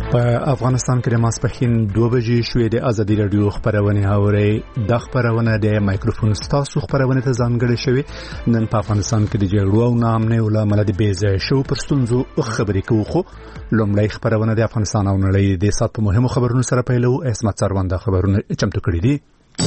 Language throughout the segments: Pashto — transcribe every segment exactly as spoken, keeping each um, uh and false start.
په افغانستان کې د ماسپښین دوه بجې شوې د ازادي رادیو خبرونه اوري. د خبرونه د مایکروفون ستاسو خبرونه ته ځانګړې شوې. نن په افغانستان کې د جګړو او نامنې ولامل د بیځای شو پر ستونزو خبرې کوو. خو لومړی خبرونه د افغانستان او نړۍ د سات په مهمو خبرونو سره پیلو. اسمت سروند خبرونه چمتو کړي دي.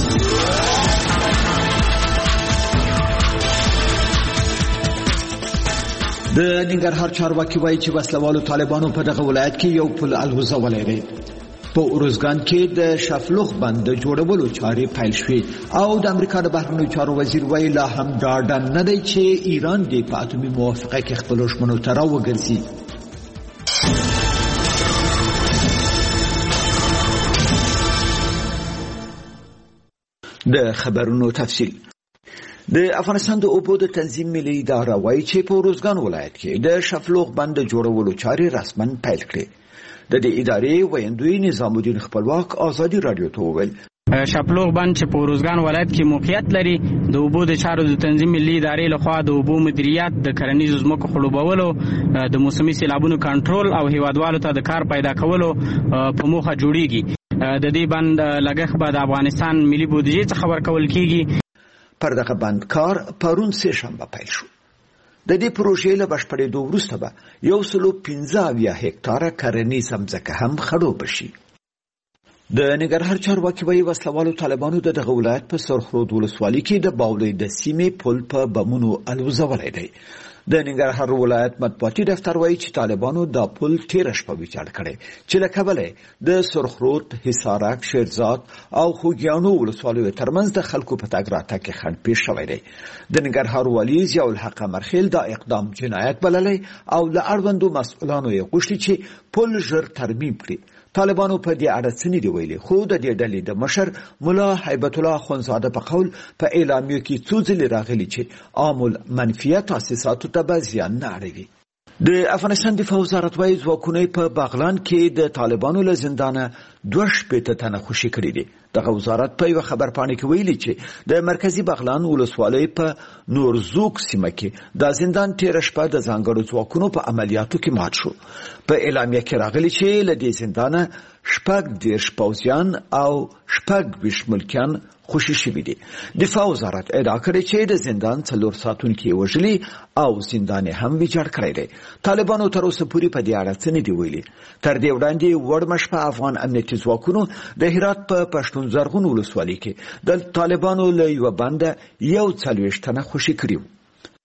د ننګرهار چارواکي وایي چې وسلوالو طالبانو په دغه ولایت کې یو پل الوزولی دی. په اروزګان کې د شفلوخ بند د جوړولو چارې پیل شوې او د امریکا د بهرنیو چارو وزیر وایي لا هم ډاډه نه دی چې ایران دې په اتومي موافقه کې خپلو ژمنو ته راوګرځي. د خبرونو تفصیل. د افغانستان د اوبو د تنظیم ملي اداره وایي چې په اروزګان ولایت کې د شفلوخ بند جوړولو چارې رسما پیل کړې. د دې ادارې ویاندوی نظام الدین خپلواک ازادي رادیو ته وویل شفلوخ بند چې په اروزګان ولایت کې موقعیت لري د اوبو د چارو د تنظیم ملي ادارې لخوا د اوبو مدیریت، د کرنیزو ځمکو خړوبولو، د موسمي سیلابونو کنټرول او هیوادوالو ته د کار پیدا کولو په موخه جوړیږي. د دې بند لګښت به د افغانستان ملي بودیجې څخه ورکول کیږي. پر دغه بند کار پرون سه شنبه پیل شو. د دې پروژې له بشپړېدو وروسته به یو سلو پنځه اویا هکتاره کرنیزه ځمکه هم خړوبه شي. د ننګرهار چارواکي وایي وسلوالو طالبانو د دغه ولایت په سرخرود ولسوالۍ کې د باولۍ د سیمې پل په بمونو الوزولی دی. د ننګرهار ولایت مطبوعاتي دفتر وایي چې طالبانو دا پل تیره شپه ویجاړ کړی چې له کبله د سرخرود، حصارک، شیرزاد او خوږیاڼو ولسوالیو ترمنځ د خلکو په تګ راتګ کې خنډ پیښ شوی دی. د ننګرهار والي ضیاء الحق مرخیل دا اقدام جنایت بللی او له اړوندو مسؤلانو یې غوښتي چې پل ژر ترمیم کړي. طالبانو په دې اړه څه نه دي ویلي، خو د دې ډلې د مشر ملا هیبت الله اخوندزاده په قول په اعلامیو کې څو ځلې راغلي چې عام المنفیه تاسیساتو ته به زیان نه اړوي. د افغانستان دفاع وزارت وایي ځواکونه په بغلان کې د طالبانو له زندانه دوه شپېته تنه خوشي کړي دي. دغه وزارت په یوه خبرپاڼې کې ویلي چې د مرکزي بغلان ولسوالۍ په نورزوک سیمه کې د زندان تیره شپه د ځانګړو ځواکونو په عملیاتو کې مات شو. په اعلامیه کې راغلي چې له دې زندانه شپږ دېرش پوځیان او شپږ ویشت ملکیان خوشي شوي دي. دفاع وزارت ادعا کړې چې د زندان څلور ساتونکي یې وژلي او زندان یې هم ویجاړ کړی دی. طالبانو تر اوسه پورې په دې اړه څه نه دي ویلي. تر دې وړاندې وړمه شپه افغان امنیتي ځواکونو د هرات په پښتون زرغون ولسوالۍ کې د طالبانو له یوه بنده یو څلوېښت تنه خوشي کړي وو.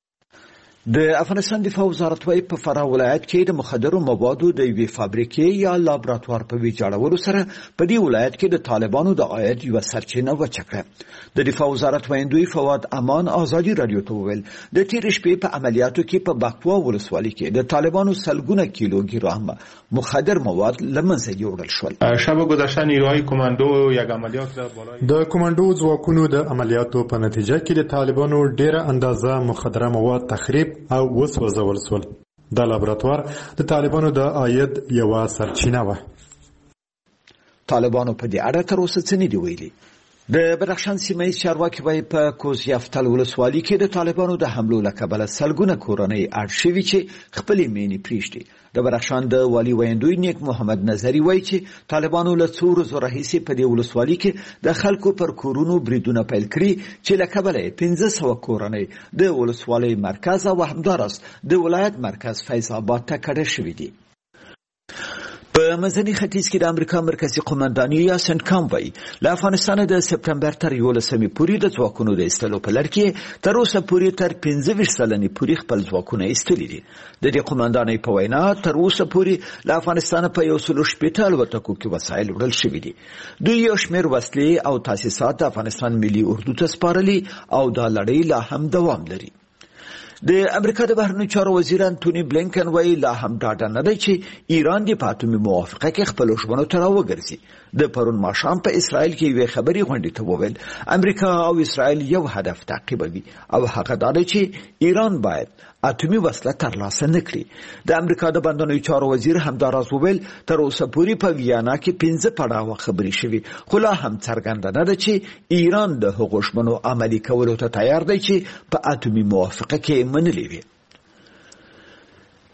د افغانستان دفاع وزارت وایي په فراه ولایت کې د مخدرو موادو د یوې فابریکې یا لابراتوار په ویجاړولو سره په دې ولایت کې د طالبانو د عاید یوه سرچینه وچه کړه. د دفاع وزارت ویاندوی فواد امان ازادي رادیو ته وویل د تېرې شپې په عملیاتو کې په بکوا ولسوالۍ کې د طالبانو سلګونه کیلو ګرام مخدر مواد له منځه یوړل شول. شب گذشته نیروهای کماندو یک عملیات د کماندو ځواکونو د عملیاتو په نتیجه کې د طالبانو ډیره اندازه مخدره مواد تخریب او وسوځول شول. دا لابراتوار د طالبانو د عاید یوه سرچینه وه. طالبانو په دې اړه تر اوسه څه نه دي ویلي. د بدخشان سیمه ییز چارواکي وایي په کوز یفتل ولسوالۍ کې د طالبانو د حملو له کبله سلګونه کورنۍ اړ شوي چې خپلې مینې پرېږدي. د بدخشان د والي ویاندوی نیک محمد نظري وایي چې طالبانو له څو ورځو راهیسې په دې ولسوالۍ کې د خلکو پر کورونو بریدونه پیل کړي چې له کبله یې پنځه سوه کورنۍ د ولسوالۍ مرکز او همداراز د ولایت مرکز فیض آباد ته کډه شوي دي. په منځني ختیځ کې د امریکا مرکزي قومنداني یا سنټکام وایي له افغانستانه د سپټمبر تر یولسمې پورې د ځواکونو د ایستلو په لړ کې تر اوسه پورې تر پنځه ویشت سلنې پورې خپل ځواکونه ایستلي دي. د دې قومندانۍ په وینا تر اوسه پورې له افغانستانه په یو سلو شپېته الوتکو کې وسایل وړل شوي دي. دوی یو شمېر وسلې او تاسیسات د افغانستان ملي اردو ته سپارلي او دا لړۍ لا هم دوام لري. د امریکا د بهرنیو چارو وزیر انټونی بلینکن وایي لا هم ډاډه نه دی چې ایران د اتومي موافقه کې خپلو ژمنو ته راوګرځي. د پرون ماښام په اسرائیل کې یوې خبري غونډې ته وویل امریکا او اسرائیل یو هدف تعقیبوي او هغه دا دی چې ایران باید اتومي وسله ترلاسه نه کړي. د امریکا د بهرنیو چارو وزیر همداراز وویل تر اوسه پورې په ویانا کې پنځه پړاوه خبرې شوي خو لا هم څرګنده نه ده چې ایران د هغو ژمنو عملي کولو ته تیار دی چې په اتومي موافقه کې منلې وي.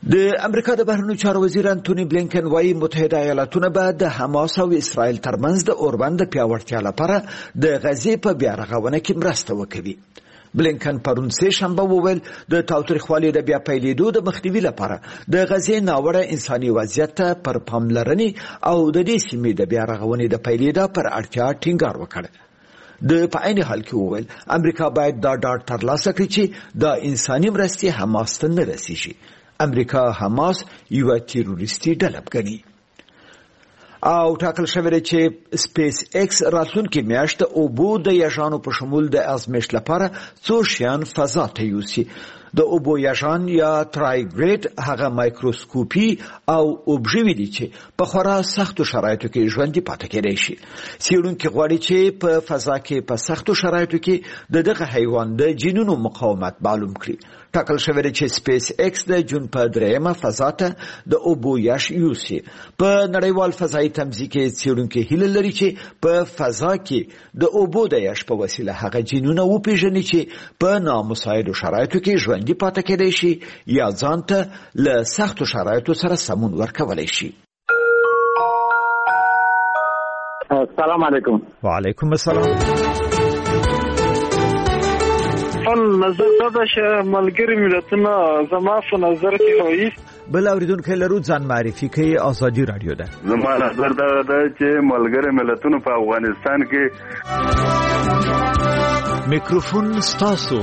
د امریکا د بهرنیو چارو وزیر انټونی بلینکن وايي متحده ایالاتونه به د حماس او اسرائیل ترمنځ د اوربند د پیاوړتیا لپاره د غزې په بیا رغونه کې مرسته وکړي. بلینکن پرون سه شنبه وویل د تاوتریخوالي د بیا پیلېدو د مخنیوي لپاره د غزې ناوړه انساني وضعیت ته پر پاملرنې او د دې سیمې د بیا رغونې د پیلېدا پر اړتیا ټینګار وکړ. د په عین حال کې وویل امریکا باید دا ډاډ ترلاسه کړي چې د انساني مرستې حماس ته نه رسیږي. امریکا حماس یو تیروریستي ډله ګڼي او ټاکل شوی دی چې سپیس ایکس راتلونکي میاشت د اوبو د یاژانو په شمول د ازمېښت لپاره څو شیان فضا ته یوسي. د اوبو یاژان یا ترایګریډ هغه مایکروسکوپي او اوبژوي دي چې په خورا سختو شرایطو کې ژوندي پاتې کېدای شي. څېړونکي غواړي چې په فضا کې په سختو شرایطو کې د دغه حیوان د جینونو مقاومت معلوم کړي. ټاکل شوی دی چې سپیس ایکس د جون په دریمه فضا ته د اوبو یاش یوسي. په نړیوال فضایي تمځي کې څېړونکي هیله لري چې په فضا کې د اوبو د یاش په وسیله هغه جینونه وپېژني چې په نامساعدو شرایطو کې ژوندي پاتې کېدای شي یا ځان ته له سختو شرایطو سره سمون ورکولی شي. السلام علیکم. وعلیکم السلام. فل نظر دا چې ملګری ملتونه زما په نظر کې هوي بل اوریدونکو لرو ځان معرفي کوي. ازادي رادیو ده. زما نظر دا ده چې ملګری ملتونه په افغانستان کې میکروفون ستاسو.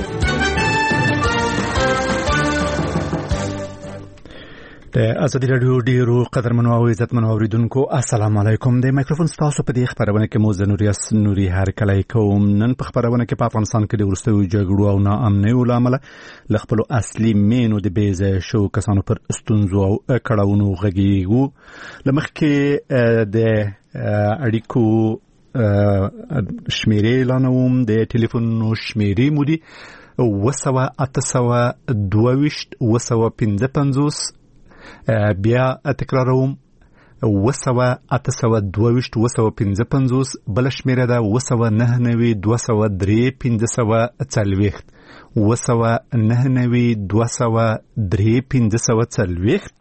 د ازادي رادیو ډیرو قدرمنو او عزتمنو اوریدونکو السلام علیکم. د میکروفون ستاسو په دې خبرونه کې مو زنوریاس نوري هرکلی کوم. نن په خبرونه کې په افغانستان کې د وروستیو جګړو او ناامنیو له امله له خپلو اصلي مینو د بې ځایه شوو کسانو پر ستونزو او کړاوونو غږیږو. له مخکې د اړیکو شمیرې اعلانوم. د ټلیفون شمیرې مو دي اوه سوه اته سوه دوه ویشت اوه سوه پنځه پنځوس. بیا تکراروم اوه سوه اته سوه دوه ویشت اوه سوه پنځه پنځوس. بل شمیره ده اوه سوه نهه نوي دوه سوه درې پنځه سوه څلوېښت اوه سوه نهه نوي دوه سوه درې پنځه سوه څلوېښت.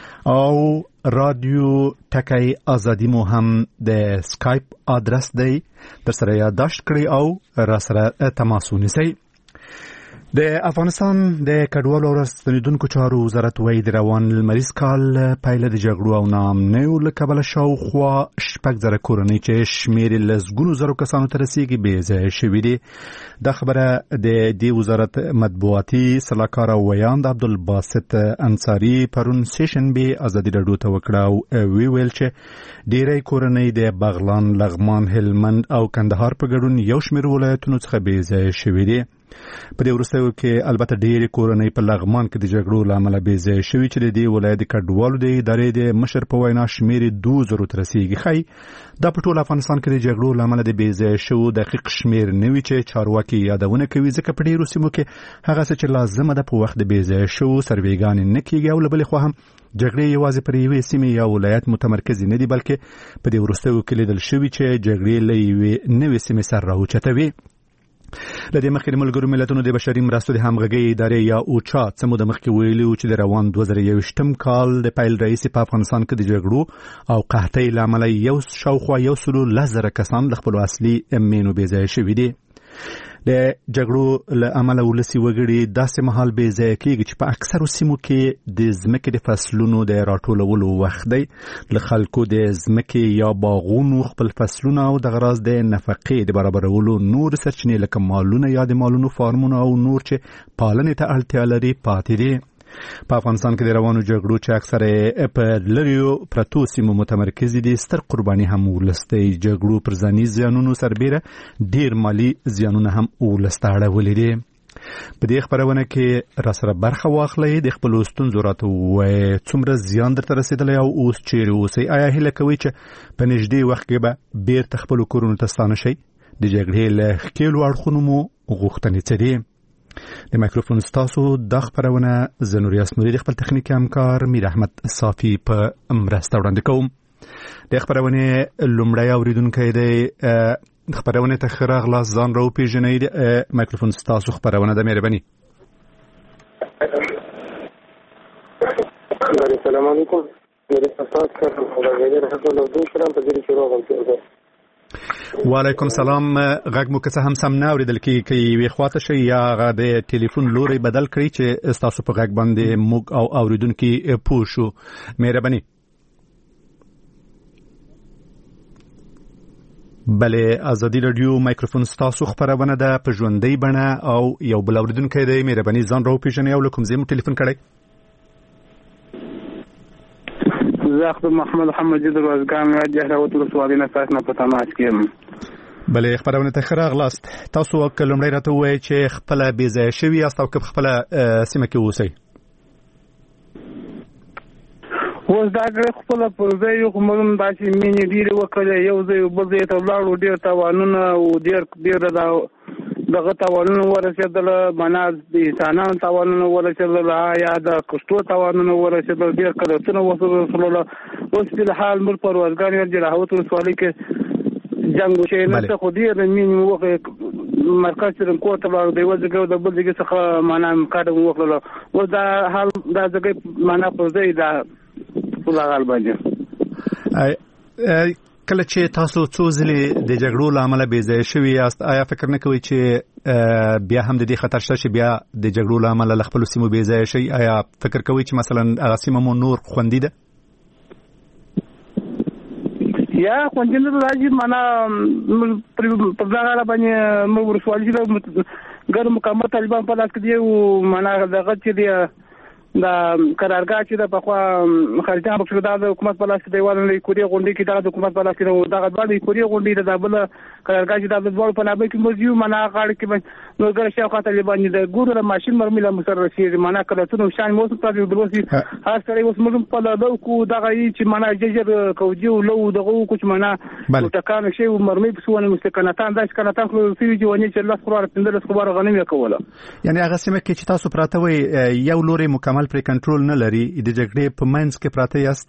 او رادیو ټکی ازادي مو هم د سکایپ آدرس دی، در سره یادداشت کړئ او را سره تماس ونیسئ. د افغانستان د کډوالو او راستنیدونکو چارو وزارت وايي د روان لمریز کال پایله د جګړو او ناامنیو له کبله شاوخوا شپږ زره کورنۍ چې شمېر یې لسګونو زرو کسانو ته رسیږي بې ځایه شوي دي. دا خبره د دې وزارت مطبوعاتي سلاکار او ویاند عبدالباسط انصاري پرون سه شنبې ازادي راډیو ته وکړه او وی ویل چې ډېری کورنۍ د بغلان، لغمان، هلمند او کندهار په ګډون یو شمېر ولایتونو څخه بې ځایه شوي دي. په دې وروستیو کې البته ډېرې کورنۍ په لغمان کې د جګړو له امله بې ځایه شوي چې د دې ولایت د کډوالو د ادارې د مشر په وینا شمېر یې دوه زرو ته رسیږي. ښایي دا په ټول افغانستان کې د جګړو له امله د بې ځایه شوو دقیق شمېر نه وي چې چارواکي یادونه کوي، ځکه په ډېرو سیمو کې هغه څه چې لازمه ده په وخت د بې ځایه شوو سروېګانې نه کېږي. او له بلې خوا هم جګړې یوازې پر یوې سیمې یا ولایت متمرکزې نه دي، بلکې په دې وروستیو کې لیدل شوي چې جګړې له یوې نوې سیمې سر راوچتوي. له دې مخکې د ملګرو ملتونو د بشري مرستو د همغږۍ ادارې یا اوچا څه موده مخکې ویلي و چې د روان دوه زره یوویشتم کال د پیل راهیسې په افغانستان کې د جګړو او قحطۍ له امله یو شاوخوا یو سلو لس زره کسان له خپلو اصلي مینو بې ځایه شوي دي. د جګړو له امله ولسي وګړي داسې مهال بې ځایه کېږي چې په اکثرو سیمو کې د ځمکې د فصلونو د راټولولو وخت دی. له خلکو د ځمکې یا باغونو خپل فصلونه او دغه راز د نفقې د برابرولو نور سرچینې لکه مالونه یا د مالونو فارمونه او نور چې پالنې ته اړتیا لري پاتې دي. په افغانستان کې د روانو جګړو چې اکثره په لریو پرتو سیمو متمرکز دي ستر قرباني هم ولسته جګړو پر ځاني زیانونو سربېره ډیر مالی زیانونه هم ولسته اړولې دي. په دې خبرونه کې را سره برخه واخلئ، د خپل ستونزو راته ووایئ څومره زیان درته رسېدلی او اوس چیرې اوسئ. آیا هیله کوئ چې په نږدې وخت کې به بیرته خپلو کورونو ته ستانه شئ؟ د جګړې له ښکېلو اړخونو مو غوښتنې څه دي؟ د مایکروفون ستاسو د خبرونه زنوریاس نوري د خپل تخنیکي همکار میر احمد صافي په مرسته وړاندې کوم. د خبرونه لومړی اوریدونکی دی، خبرونه ته ښه راغلاست، ځان راوپېژنئ. مایکروفون ستاسو خبرونه ده، مهرباني. السلام علیکم. میرے پاس کر غیر حسن لو دوه کلام په دې کې راغلی دی. وعلیکم سلام. غږ مو که څه هم سم نه اورېدل کېږي، که یوې خواته شئ یا هغه د ټلیفون لوری بدل کړئ چې ستاسو په غږ باندې موږ او اورېدونکي پوه شو. مهرباني. بله، ازادي راډیو مایکروفون ستاسو خپرونه ده په ژوندۍ بڼه او یو بل اورېدونکی دی. مهرباني ځان راوپېژنئ او له کوم ځای مو ټلیفون کړی؟ زه خپل محمد محمد جد روزګان راځه راوته ولسوالۍ نه تاسو نه په تماس کې یم. بله، خبرونه ته ښه راغلاست. تاسو لومړی راته ووایئ چې خپله بې ځایه شوي یاست او که په خپله سیمه کې اوسئ؟ اوس دا کړی خپله پر ځای یو، خو موږ هم داسې مینې ډېرې وکړې، یو ځای بل ځای ته ولاړو، ډېر تاوانونه او ډېر ډېر دغه تاوانونه ورسېدله، معنا د انسانانو تاوانونه ورسېدله یا د کښتو تاوانونه ورسېدل، ډېر قدرتونه ورسېدله. اوس فلحال موږ په روزګان د راهوت ولسوالۍ کې جنګ وشی نشته، خو ډېر مینې مو وکړې، مرکز ترنکور ته ولاړو، د یوه ځای او د بل ځای څخه معنا کډه مو وکړله. اوس دا حال دا ځای معنا پر ځای دا ټول حال باندې کله چې تاسو څو ځلې د جګړو له امله بې ځایه شوي یاست، آیا فکر نه کوئ چې بیا هم د دې خطر شته چې بیا د جګړو له امله له خپلو سیمو بې ځایه شئ؟ آیا فکر کوئ چې مثلا هغه سیمه مو نور خوندي ده؟ یا خوندي نه ده، راځي معنا پر دغه حاله باندې موږ ولسوالۍ چې ګر مکمل طالبان په لاس کې دي او معنا دغه چې دی دا قرارګاه چې د پخوا خارجان پکښې دا د حکومت په لاس کې دی، والله کوریا غونډۍ کې دغه د حکومت په لاس کې دی، دغه دواړه کوریا غونډۍ ده، دا بله قرارګاه چې دا د دواړو په نامه کې موږ یو، معنا غاړه کې نورګره شاوخوا طالبان دي، د ګورو د ماشین مرمۍ له موږ سره رسېږي، معنا کلتونه شان مو اوس پاتې بل اوس هر سړی اوس موږ په لو کو دغه چې معنا ججر کوجي او لو دغه کو چې معنا ټکان شي او مرمۍ په سونه مستکناتان داس کناتان خو سوي چې ونی چې الله خبره پندل خبره غنم یې کوله. یعنی هغه سیمه کې چې تاسو پراته وي یو لوري مکمل پر کنټرول نه لري، د جګړې په منځ کې پراته یاست؟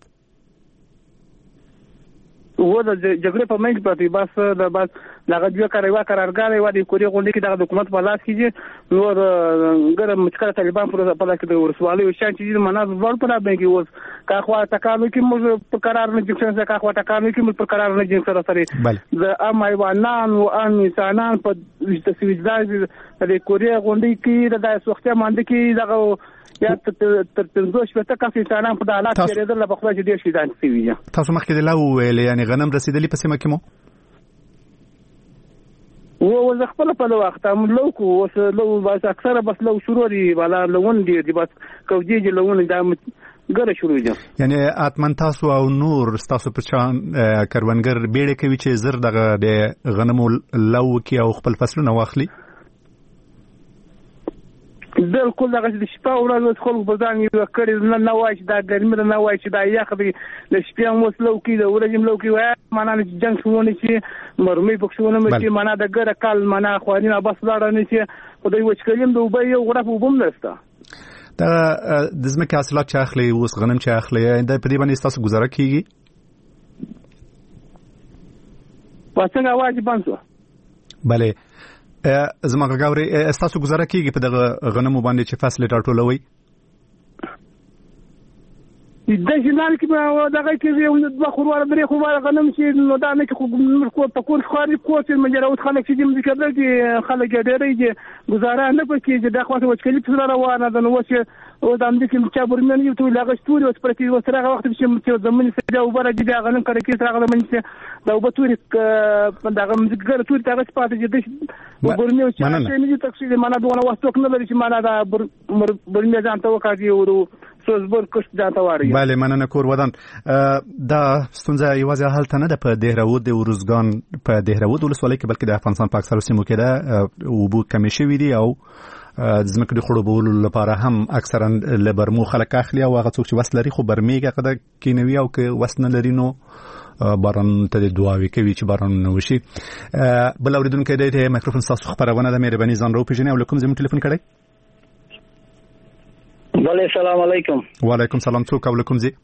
و د جګړې په منځ کې پراته، بس د بس دغه دوه کاروي قرارګاه و د کوریا غونډۍ کې دغه حکومت په لاس کې دي، نور ګرم مشکل طالبان پر په لاس کې د ورسوالۍ شان چې مناظ ور په لابه کې اوس کا خوا تکانو کې موږ په قرار نه جوړ څنګه کا خوا تکانو کې موږ په قرار نه جوړ سره سره د ام حیوانات او ام انسانان په تسویجدار د کوریا غونډۍ کې د سوختیا مانده کې دغه یا تر پنځوس شپږ کس انسانان په حالات کې لري د بخوا چې ډیر شي ځان سوي. تاسو مخکې د لا ویل یعنی غنم رسیدلی په سیمه کې مو و و خپل په وخت هم لو کو وس لو بس اکثره بس لو شروع دي ولا لون دي بس کوجي لون دا ګره شروع دي. یعنی اتمن تاسو او نور تاسو په چان کروندګر بیړې کوي چې زر دغه د غنمو لو کې او خپل فصلونه واخلي؟ بالکل دغه د شپه ورځ خلک په ځان یو کړي نه نه وای چې دا ګرمي نه وای چې دا یخ دی، د شپې هم وسلو کې د ورځې ملو کې وای معنا جنگ شونه چې مرمۍ پښونه مې چې معنا د ګره کال معنا خوانینه بس لاړه نه چې خدای وچکلیم د وبې یو غرف وبم نسته. دا د ځمکې حاصلات چې اخلي اوس غنم چې اخلي دا په دې باندې تاسو گزاره کیږي؟ واسنګ واجب بانسو. بله، زما غاوري تاسو گزاره کیږي په دغه غنمو باندې چې فصل ټاټولوي؟ د جنال کې دغه کې یو د خروار درې خو غنم چې نو دا نه کې خو کو په کور خاري کوڅه مجراوت خلک چې د کېدل چې خلک ډېرې چې گزاره نه پکې چې د خواته وچکلي په روانه ده، نو چې او د امریکا کې چې برمن یو ټول هغه ستوري اوس پرې وسره وخت چې زمونږ سره او بره دي غنم کړي کې سره غنم چې دا وبتوري دغه مزګر ټول هغه سپاته چې د برمن چې نه تکسي معنا دونه واسطوک نه لري چې معنا دا برمن ځان ته وکړي او سوزبر کښ ځان ته واري. بله، مننه کور ودان. دا ستونزه یوازې هلته نه ده په دهراود د ورزګان په دهراود ولسوالۍ کې بلکې د افغانستان په اکثرو سیمو کې ده اوبه کمې شوي دي او د ځمکې د خړوبولو لپاره هم اکثرا له برمو خلک اخلي او هغه څوک چې وس لري خو برمې هغه کینوي او که وس نه لري نو باران ته د دعاوې کوي چې باران نه وشي. بل اورېدونکی دی د مایکروفون ستاسو خپرونه ده، مهرباني ځان راوپېژنئ او له کوم ځای مو ټلیفون کړی؟ بله، السلام علیکم. وعلیکم سلام. څوک او له کوم ځای؟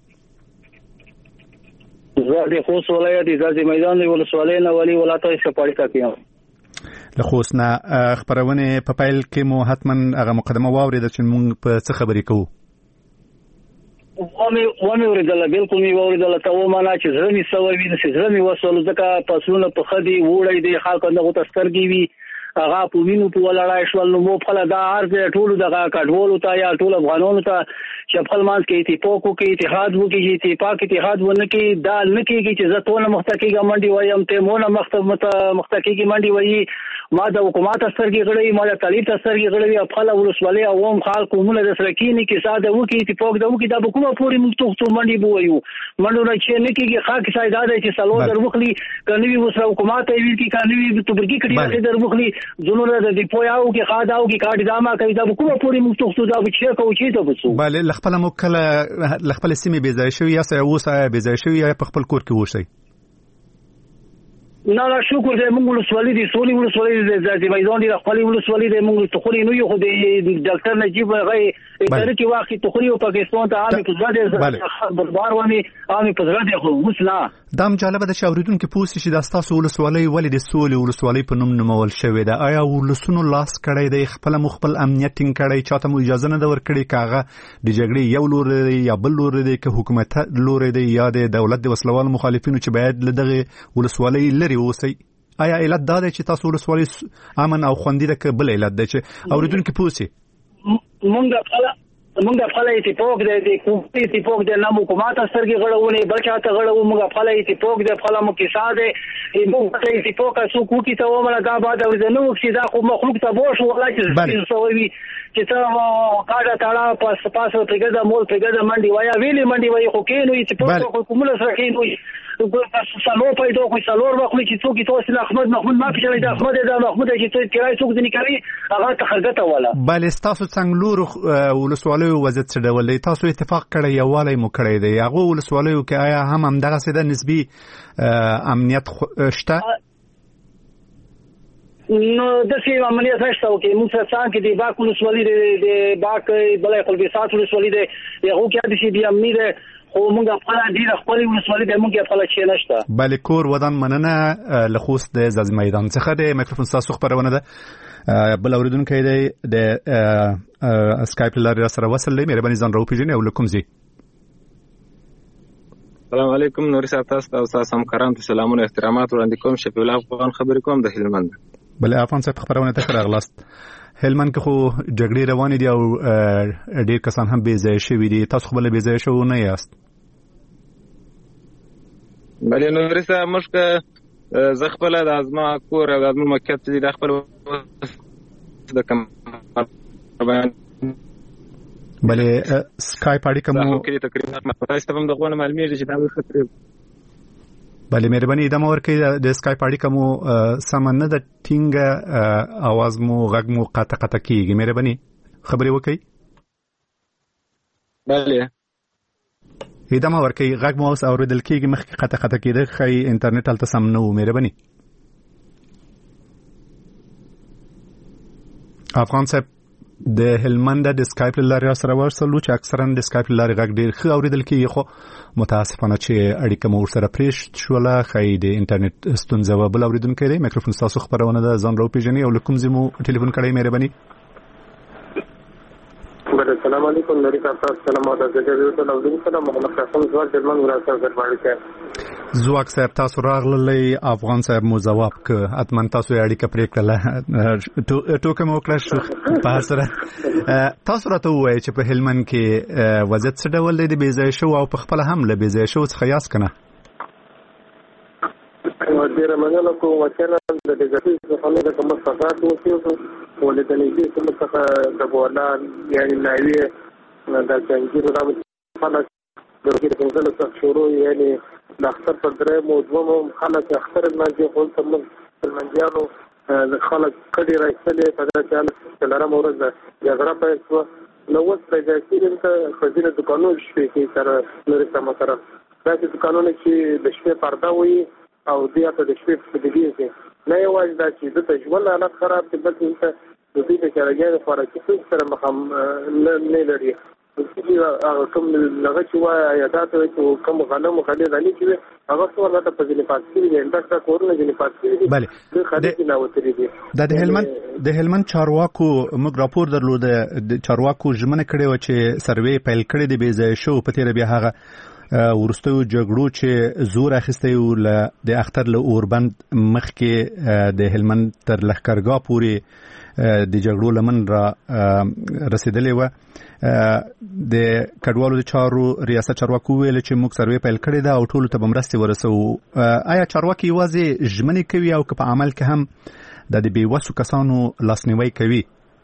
زه د خوست ولایت د ځاځي میدان د ولسوالۍ نه ولي ولایت سپاړی تا کیم. له خوست نه خبرونه په پیل کې مو حتما هغه مقدمه واورېده چې موږ په څه خبرې کوو. ومه ومه ورېدل بالکل مې ورېدل ته و معنا چې زړه مې سوي وي چې زړه مې وسول ځکه پسونه په خدي وړي دي خلک نه غوتسترګي وي هغه په وینو په ولړای شو نو مو په لدا ارزه ټولو دغه کډوالو ته یا ټول افغانانو ته چې خپل مانس کې اتفاق وکړي اتحاد وکړي چې اتفاق اتحاد ونه کې دا نه کېږي چې زه ټول مختکیګه منډي وایم ته مونږه مختمه مختکیګي منډي وایي ما د حکومت سرګي غړي ما د طالب سرګي غړي خپل ولسوالۍ او هم خلکو مونږ د سرکینی کې ساده وکړي اتفاق د وکړي د حکومت پوری مختوختو منډي بوایو منډو نه چې نه کېږي خاک سایداد چې سلو در وخلی کني وسره حکومت ویل کې کني تبرګي کړي در وخلی زونه د دیپویاو کې خاداو کې کاټ داما کوي د حکومت پوری مختوختو دا چې کوي چې ته بسو bale لخپل موکله لخپل سیمه بيځای شو یا سه اوسه بيځای شو یا په خپل کور کې وشي نه لا شکر دې موږ ولسوالۍ دي سولې ولسوالۍ د میدان دي خپل ولسوالۍ دې موږ تخوري نو یو خو د ډاکټر نجیب غي اداره کې واخی تخوري او پاکستان ته عامه پزړه بربار ونی عامه پزړه خو وسلا دام جالب ده چې اوریدونکو پوښتنه شي د تاسو ولسوالۍ ولې د سولې ولسوالۍ په نوم نومول شوې ده آیا ولسونو لاس کړی دی خپل مخبل امنیت ټینګ کړی چاته مو اجازه نه ور کړی کاغه د جګړې یو لور دی یا بل لور دی که حکومت لور دی یا د دولت د وسلوال مخالفینو چې باید لدغه ولسوالۍ لري اوسي آیا علت دا دی چې تاسو ولسوالۍ امن او خوندي ده که بل علت دی چې اوریدونکو پوښتنه مونږه موږ خپل اتفاق د حکومت اتفاق د نامو حکومت سرګي غړونه بلچاته غړو موږ خپل اتفاق د خپل مو کې ساده موږ خپل اتفاق سو کو کی ته ومنه دا بعد او نو چې دا خو مخلوق ته بوش ولا چې سووي چې ته کاډه تاړه پاس پاس پرګدا مول پرګدا منډي وایا ویلې منډي وای خو کې نو اتفاق حکومت سره کې نو سلو پیدا خو سلور وخت چې څوک توسل احمد محمود ما پیژنې د احمد د محمود چې څوک کرای څوک ځنی کوي هغه تخرګته ولا بل تاسو څنګه لور ولسوالۍ وزت څه ډول دی تاسو اتفاق کړی یوالای مو کړی دی هغه ولسوالیو کې آیا هم هم دغه سده نسبی امنیت شته نو د سی امنیت شته او کې موږ څنګه کې دی باک ولسوالۍ دی باک بلې خپل سات ولسوالۍ دی هغه کې د سی بي امنی دی خو موږ خپل ډیر خپل ولسوالۍ د موږ خپل شي نشته بلې کور ودان مننه لخوست د زاز میدان څخه د میکروفون تاسو خبرونه ده بل اوریدونکو دی د اسکایپ لاره سره وصل لې مهرباني ځان راو پیژنې او لکم زی السلام علیکم نوري صاحب تاسو او تاسو همکاران ته سلامونه احترامات وړاندې کوم شفیع الله افغان خبرې کوم د هلمند بل افغان صاحب خبرونه ته راغلاست هلمند کې خو جګړې روانې دي او ډېر کسان هم بې ځای شوي دي تاسو خپل بې ځای شو نه یاست بلې نوري صاحب موږ زه خپل د ازما کور او د ازما مکتب دي د خپل د کم بلې سکایپ اړیکه مو کې تقریبا تاسو ته هم دغه معلومات چې دا خطر بلې مهرباني ادامه ورکړئ د سکایپ اړیکه مو سمنه د ټینګ اواز مو غږ مو قطع قطع کیږي مهرباني خبرې وکړئ بله ادامه ورکړئ غږ مو اوس اوریدل کیږي مخکې قطع قطع کیده خی انټرنیټ هلته سم نه و مهرباني افغان صاحب د هلمند د سکایپ لارې سره ورسلو چې اکثرا د سکایپ لارې غږ ډیر ښه اوریدل کیږي خو متاسفانه چې اړیکه مو سره پریښت شوله خی د انټرنیټ ستونزه و بل اوریدونکو دی میکروفون تاسو خبرونه ده ځان راو پیژنئ او لکم زمو ټلیفون کړئ مهرباني السلام علیکم نوري صاحب السلام علیکم ته لوډینګ سره محمد قاسم زوال جرمن وراسته درباري کې زواک صاحب تاسو راغللی افغان صاحب مو جواب ک اتمن تاسو اړیکه پرې کړله ټوکه مو کړل شو په سره تاسو راته وایي چې په هلمند کې وضعیت څه ډول دی بې ځای شو او په خپل هم له بې ځای شو څخه یاس کنه ډیره مننه کوم وکیل د دغه څه د کوم څه وکیو ولدنې دې کوم څه د بولان یعنی نایوي د څنګه د خلک دغه د څنګه څخه شروع یعنی د اختر پر درې مو دومو خلک اختر منځي خپل تم منځيانو د خلک کډي راځي په دغه حال کې لاره مورز جګړه په نو وڅ په ځای کې د خزینه دکانونو شپې کې سره نور سم سره دا چې دکانونه چې د شپې پرده وي او دې ته د شپې په دې کې نه یوازې دا چې د تجوال حالت خراب دي بلکې د دې چې راځي لپاره چې څه سره مخام نه لري چې کوم لغه چې وایي عیادات چې کوم غنم غلې غلې چې هغه څو ورته په ځینې پات کړي دي انډسټرا کورونه ځینې پات کړي دي بله خلک نه وتري دي د هلمند د هلمند چارواکو موږ راپور درلود د چارواکو ژمنه کړې و چې سروې پیل کړې دی به ځای شو په تیر بیا هغه ورستو جګړو چې زور اخیسته یو د اختر له اوربند مخکې د هلمند تر لښکرګاه پورې د جګړو لمن را رسیدلې و د کډوالو د چارو ریاست چارواکو ویل چې موږ سروې پیل کړی دا او ټول ته بمرستي ورسو آیا چارواکي یوازې ژمنې کوي او که په عمل کې هم د بې وسو کسانو لاسنیوي کوي؟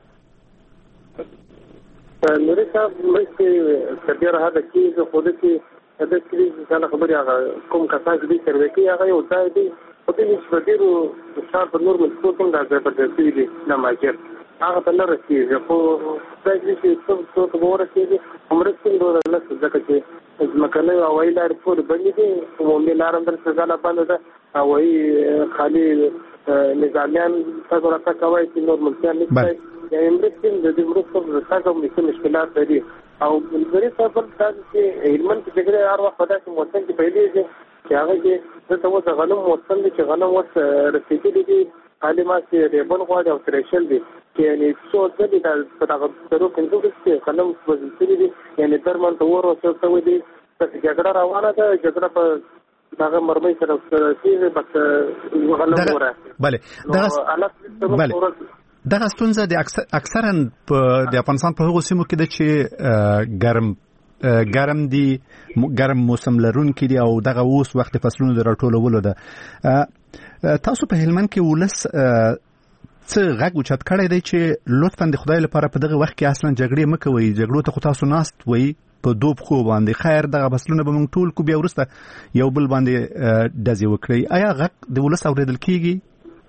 نوري صاحب مې کډیر هدا کې خو د کې د کلیز ځان خبري هغه کوم کسان چې سروې کوي هغه یو ځای دی په دې چې په ډیرو شار په نور ملکو کوم د زبردستي دي نه ماجر هغه ته نه رسیږي خو دا چې څو څو ته ورسېږي عمر څنګه نه ځکه چې ځمکنۍ هوایي لارې ټول بندې دي عمومي لار هم درته ځاله بنده ده هوایي خالي نظامیان تاسو راته کوي چې نور ملکیان نشته یا امریکا د دې مرستو څخه کوم مشکلات لري او بلګری صاحب تاسو چې هلمند کې دغه هر وخت دا چې موسم کې پیلېږي چې هغه چې د توسه غنم موسم دي چې غنم وس رسېدلي دي عالمات چې ریبن غواړي او ترشل دي یعنی څو ځلې دا دغه درو پنځو کې غنم وزلتلي دي یعنی درمن ته ور وسو ته ودی چې جګړه روانه ده جګړه په دغه مرمۍ سره چې بس غنم وره bale دغه bale دغه ستونزه د اکثرا د افغانستان په هغو سیمو کې ده چې ګرم ګرم دي ګرم موسم لرونکي دي او دغه اوس وخت فصلونو د راټولولو ده تاسو په هلمند کې ولس څه غږ اوچت کړی دی چې لطفا د خدای لپاره په دغه وخت کې اصلا جګړې مه کوئ جګړو ته خو تاسو ناست وئ په دوب خو باندې خیر دغه فصلونه به موږ ټول کو بیا وروسته یو بل باندې ډزې وکړئ آیا غږ د ولس اورېدل کیږي؟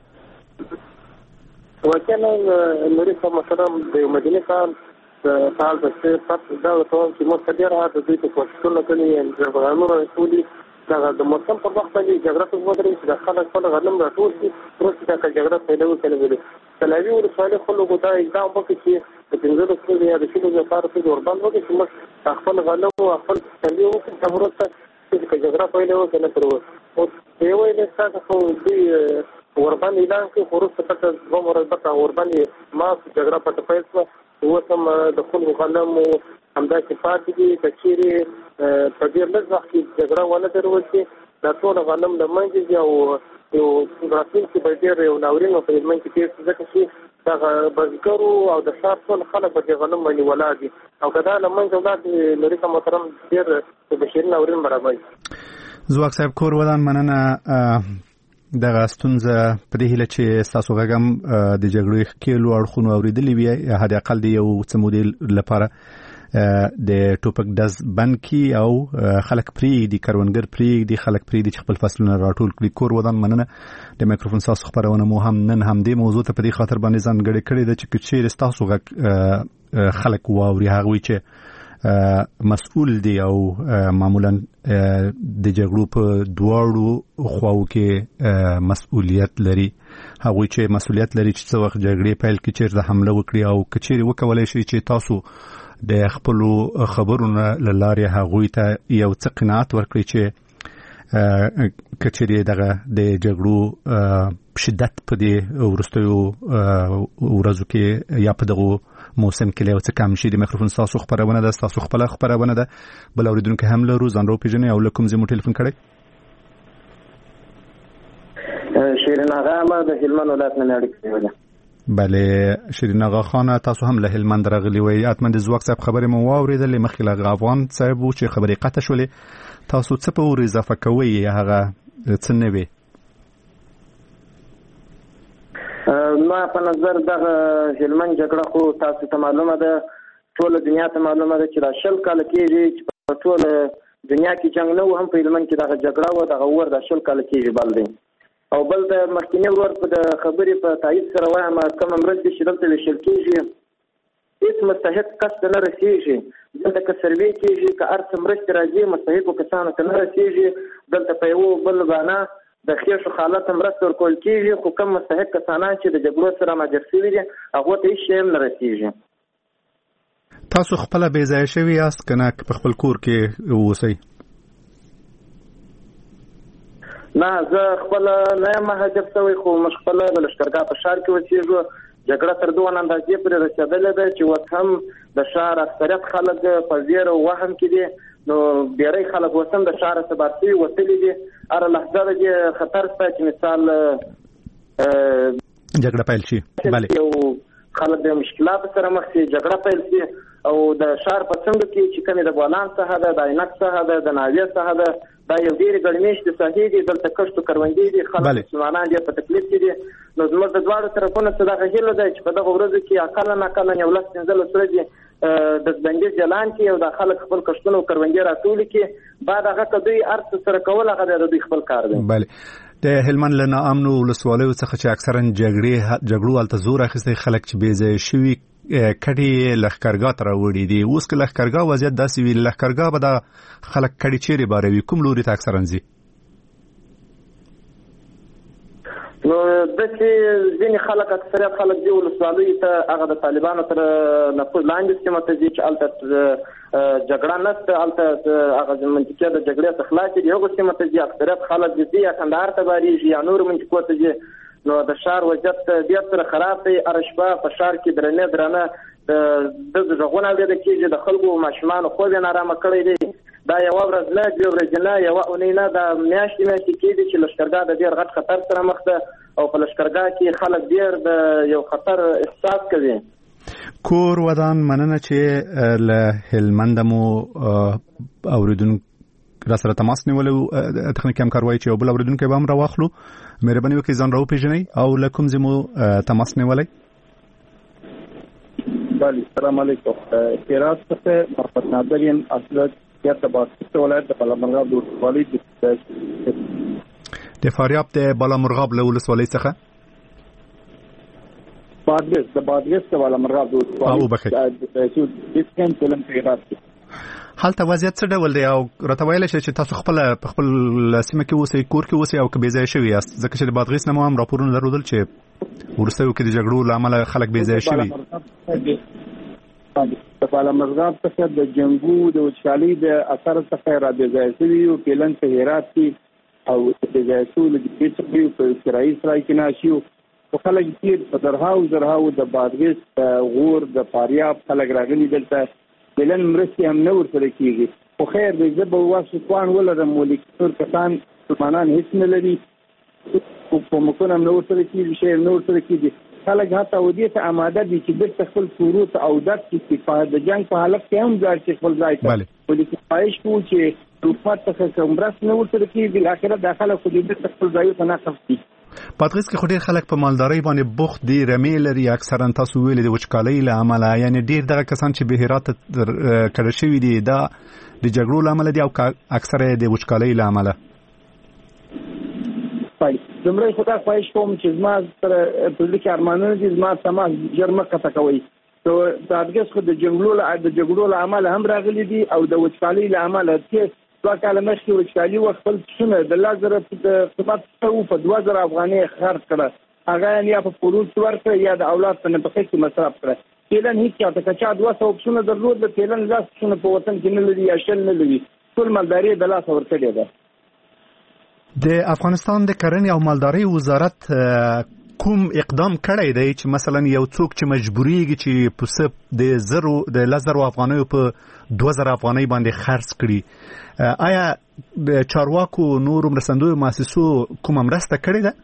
وکیلا نوري صاحب محترم د مدینه خان فعال بسته پات دا ټول چې مو ډیر هغه د دې په کوششونو کې ان افغانانو راټولي دا د موسم په وخت کې جګړه په وګړي چې د خلک په غنم راټول شي پروسه دا جګړه پیدا وکړي ویل تلاوی ورساله خلکو دا اقدام وکړي چې د پنځه څو یا د شلو لپاره په اوربان وکړي چې موږ خپل غنم او خپل تلوي وکړو چې ورته چې جګړه پیدا وکړي تر او په وایي دا تاسو په اوربان اعلان کې خروج څخه دوه مربع اوربان ما جګړه په پیسو و سم د خلکو غنم همدا چې پاتې دي کچيري په ډیر لږ وخت کې جګړه ونه دروځي دا ټول غنم د منځ او یو راتل چې په ډیر یو ناورین په منځ کې څه چې دا بزګرو او د شار ټول خلک په غنم باندې ولادي او کدا لمنځ ولادي لري کوم محترم ډیر د بشیر ناورین برابر زواک صاحب کور ودان مننه دغه ستونزه په دې هیله چې تاسو غږم د جګړې کېلو اړخونو اوریدلې وي هدا اقل دی یو څه مودیل لپاره د ټوپک دز بند کی او خلک پری دی کروندګر پری دی خلک پری دی خپل فصلونه راټول کړي کور ودان مننه د مایکروفون تاسو خبرونه مو هم نن هم دې موضوع ته په دې خاطر باندې ځانګړی کړی د چې چیرې تاسو غږ خلک واوري هغه وی چې مسؤل دی او معمولا د جګړو په دواړو خواو کې مسؤلیت لري هغه چې مسؤلیت لري چې څو وخت جګړې پیل کې چیرته حمله وکړي او کچېری وکولای شي چې تاسو د خپل خبرونو لاره هغه ته یو څه قناعت ورکړي چې کچېری دغه د جګړو شدت په دې ورستیو ورځو کې یا په دغه موسم کې له څه کم شي د مایکروفون تاسو خبرونه ده تاسو خپل خبرونه ده بل اوریدونکو هم له روز انرو پیژنې او لکم زمو ټلیفون کړی شیرین آغا ما د هلمند ولایت نه اړیکه کوله بله شیرین آغا خان تاسو هم له هلمند راغلی وای اتمن د زوک صاحب خبرې مو واوریدلې مخکې له افغان صاحب چې خبرې قطع شولې تاسو څه په ور اضافه کوي هغه څه نه وي ما په نظر دغه هلمند جګړه خو تاسو ته معلومه ده ټول دنیا ته معلومه ده چې دا شل کال کېږي چې په ټول دنیا کې جنگ نه و هم په هلمند کې دغه جګړه و دغه ور د شل کال کېږي بل دی او بل د مخکینی ور په د خبرې په تایید سره وایم کوم مرستې چې دلته ویشل کېږي هیڅ مستحق کس ته نه رسېږي دلته که سروې کېږي که هر څه مرستې راځي مستحقو کسانو ته نه رسېږي دلته په یو بل بانه د خیشو حالت مرسته ورکول کېږي خو کوم مستحق کسانان چې د جګړو سره ماجر شوي دي هغو ته هېڅ شی هم نه رسېږي تاسو خپل بې ځای شوي یاست کنه په خپل کور کې اوسئ؟ نه زه خپل نه یم مهاجر شوی، خو موږ خپل د لښکرګاه په ښار کې اوسېږو. جګړه تر دوه اندازې پورې رسېدلې ده چې اوس هم د ښار اکثریت خلک په ویر او وهم کې دي. نو ډېری خلک اوس هم د ښاره ثبات شوي وتلي دي. هره لحظه د دې خطر شته چې مثال جګړه پیل شي، بله یو خلک د مشکلاتو سره مخ شي، جګړه پیل شي. او د ښار په څنډو کې چې کومې د بولان څخه ده، د عینک څخه ده، د ناوې څخه ده، دا یو ډېرې ګڼمېشتې ساحې دي. دلته کښت و کروندې دي، خلک مسلمانان ډېر په تکلیف کې دي. نو زموږ د دواړو طرفونو څخه دغه هیله ده چې په دغه ورځو کې اقلا ناقلا یولس پنځلس ورځې د بندیز اعلان کړي او د خلک خپل کښتونه او کروندې راټولې کړي. بعد هغه که دوی هر څه سره کول هغه د دوی خپل کار دی. بله د هلمند له ناامنو ولسوالیو څخه چې اکثرا جګړې جګړو هلته زور اخیستی خلک چې بې ځایه شوي کډې لښکرګاه ته راوړي دي. اوس که لښکرګاه وضعیت داسې وي، لښکرګاه به دا خلک کډې چیرې باروي؟ کوم لوري ته اکثرا ځي؟ نو داسې ځینې خلک اکثریت خلک دې ولسوالیو ته هغه د طالبانو تر نفوذ لاندې سیمو ته ځي چې هلته جګړه نشته، هلته هغه منطقې د جګړې څخه خلاصې دي. هغو سیمو ته ځي اکثریت خلک ځي، یا کندهار ته بارېږي یا نورو منطقو ته ځي. نو د ښار وضعیت ډېر سره خراب دی. هره شپه په ښار کې درنې درانه د غږونه اورېدل کېږي، د خلکو ماشومانو خوب یې نارامه کړی دی. دا یوه ورځ نه، دوې ورځې نه، یوه اونۍ نه، دا میاشتې میاشتې کېږي چې لښکرګاه د ډېر غټ خطر سره مخ ده او په لښکرګاه کې خلک ډېر د یو خطر احساس کوي. کور ودان، مننه چې له هلمنده مو اوریدونکو را سره تماس نیولو. تخنیکي همکار وایي چې یو بل اوریدونکی به هم راواخلو. مهرباني وکړئ ځان راوپېژنئ او له کوم ځای مو تماس نیولی؟ بله، السلام علیکم. هرات څخه محمد نادر یم. اصلت د بادغیس ولایت د بالامرغاب د ولسوالۍ د فاریاب د بالامرغاب له ولسوالۍ څخه بادغیس د بادغیس د بالامرغاب د ولسوالۍ هلته وضعیت څه ډول دی؟ او راته ویلی شئ چې تاسو خپل په خپل سیمه کې اوسئ، کور کې اوسئ، او که بې ځایه شوي یاست؟ ځکه چې د بادغیس نه مو هم راپورونه درلودل چې وروستیو کې د جګړو له امله خلک بې ځایه شوي. د بالامرغاب څخه د جنګو د وچکالۍ د اثر څخه را بې ځایه شوي یو. پیلن په هرات کې او د بې ځایه شوو له جګړې څخه یو په کرایي سرای کې ناست یو. خو خلک چې په زرهاو زرهاو د بادغیس، د غور، د فاریاب خلک راغلي دلته، پیلن مرستې هم نه ورسره کېږي. خو خیر دی، زه به واسو توان ولرم، ولې نور کسان مسلمانان هېڅ نه لري، کومکونه هم نه ورسره کېږي، شی هم نه ورسره کېږي. خلک حتی ودې ته اماده دي چې بېرته خپل کورو ته اودس کړي. د جنګ په حالت کې هم ځای چې خپل ځای ته، ولې خواهش کوو چې حکومت څخه که مرستې نه ورسره کېږي، بالاخره دا خلک خو دې بېرته خپل ځایو ته نقل کړي. بادغیس کې خو ډېر خلک په مالدارۍ باندې بوخت دي، رمې لري. اکثرا تاسو ویلي د وچکالۍ له امله، یعنې ډېر دغه کسان چې به هرات ته کډه شوي دي دا د جګړو له امله دي او اکثره د وچکالۍ له امله؟ لومړی خو دا خواهش کوم چې زما سره په زړه کې ارمانونه دي، زما تماس ژر مه قطع کوئ. بادغیس خو د جګړو له امله هم راغلي دي او د وچکالۍ له امله چې دوه کاله مخکې وچکالي وه، خپل پسونه د لس زره د قیمت څخه په دوه زره افغانۍ خرڅ کړه. هغه یا په پلور کې ورکړه یا د اولاد په نفقې کې مصرف کړه. پیلن هېڅ چاته که چا دوه سوه پسونه درلود، د پیلن لس پسونه په وطن کې نه لري یا شل نه لري. ټول مالداري د لاسه ورکړې ده. د افغانستان د کرنې او مالدارۍ وزارت کوم اقدام کړی دی چې مثلا یو څوک چې مجبوریږي چې پسه د زرو د لس زرو افغانیو په دوه زره افغانۍ باندې خرڅ کړي؟ آیا د چارواکو نورو مرستندویو مؤسسو کومه مرسته کړې ده؟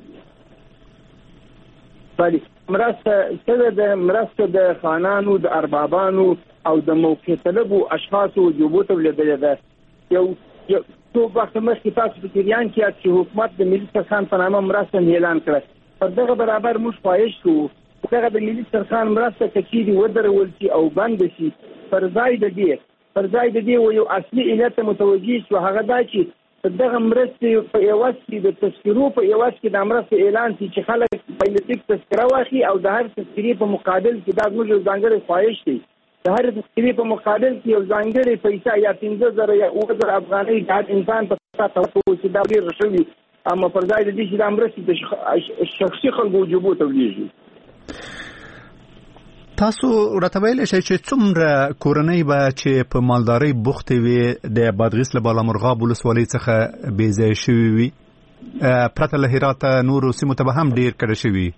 بله، مرسته څه ده؟ مرسته د خانانو، د اربابانو او د موقع طلبو اشخاصو جوبو ته ولیدلې ده. یو څو وخت مخکې تاسو په جریان کې یاست چې حکومت د ملي سرخان په نامه مرسته اعلان کړه. په دغه برابر موږ خواهش کوو دغه د ملي سرخان مرسته که چیرې ودرول شي او بند شي، پر ځای د دې پر ځای د دې یو اصلي علت ته متوجه شو، هغه دا چې دغه مرستې په عوض کې د تذکرو په عوض کې د مرستې اعلان شي چې خلک پیلوټیک تذکره واخلي او د هر تذکرې په مقابل کې دا زموږ یو ځانګړی خواهش دی. د هر تذکرې په مقابل کې یو ځانګړی پیسه یا پنځه زره یا اووه زره افغانۍ د هر انسان په ساته ورکوو چې دا ډېر شوي، اما پر ځای د دې چې دا مرستې د شخصي خلکو جوبو ته ولېږي. تاسو راته ویلی شئ چې څومره کورنۍ به چې په مالدارۍ بوختې وي د بادغیس له بالامرغاب ولسوالۍ څخه بې ځایه شوي وي، پرته له هراته نورو سیمو ته به هم ډېر کډه شوي؟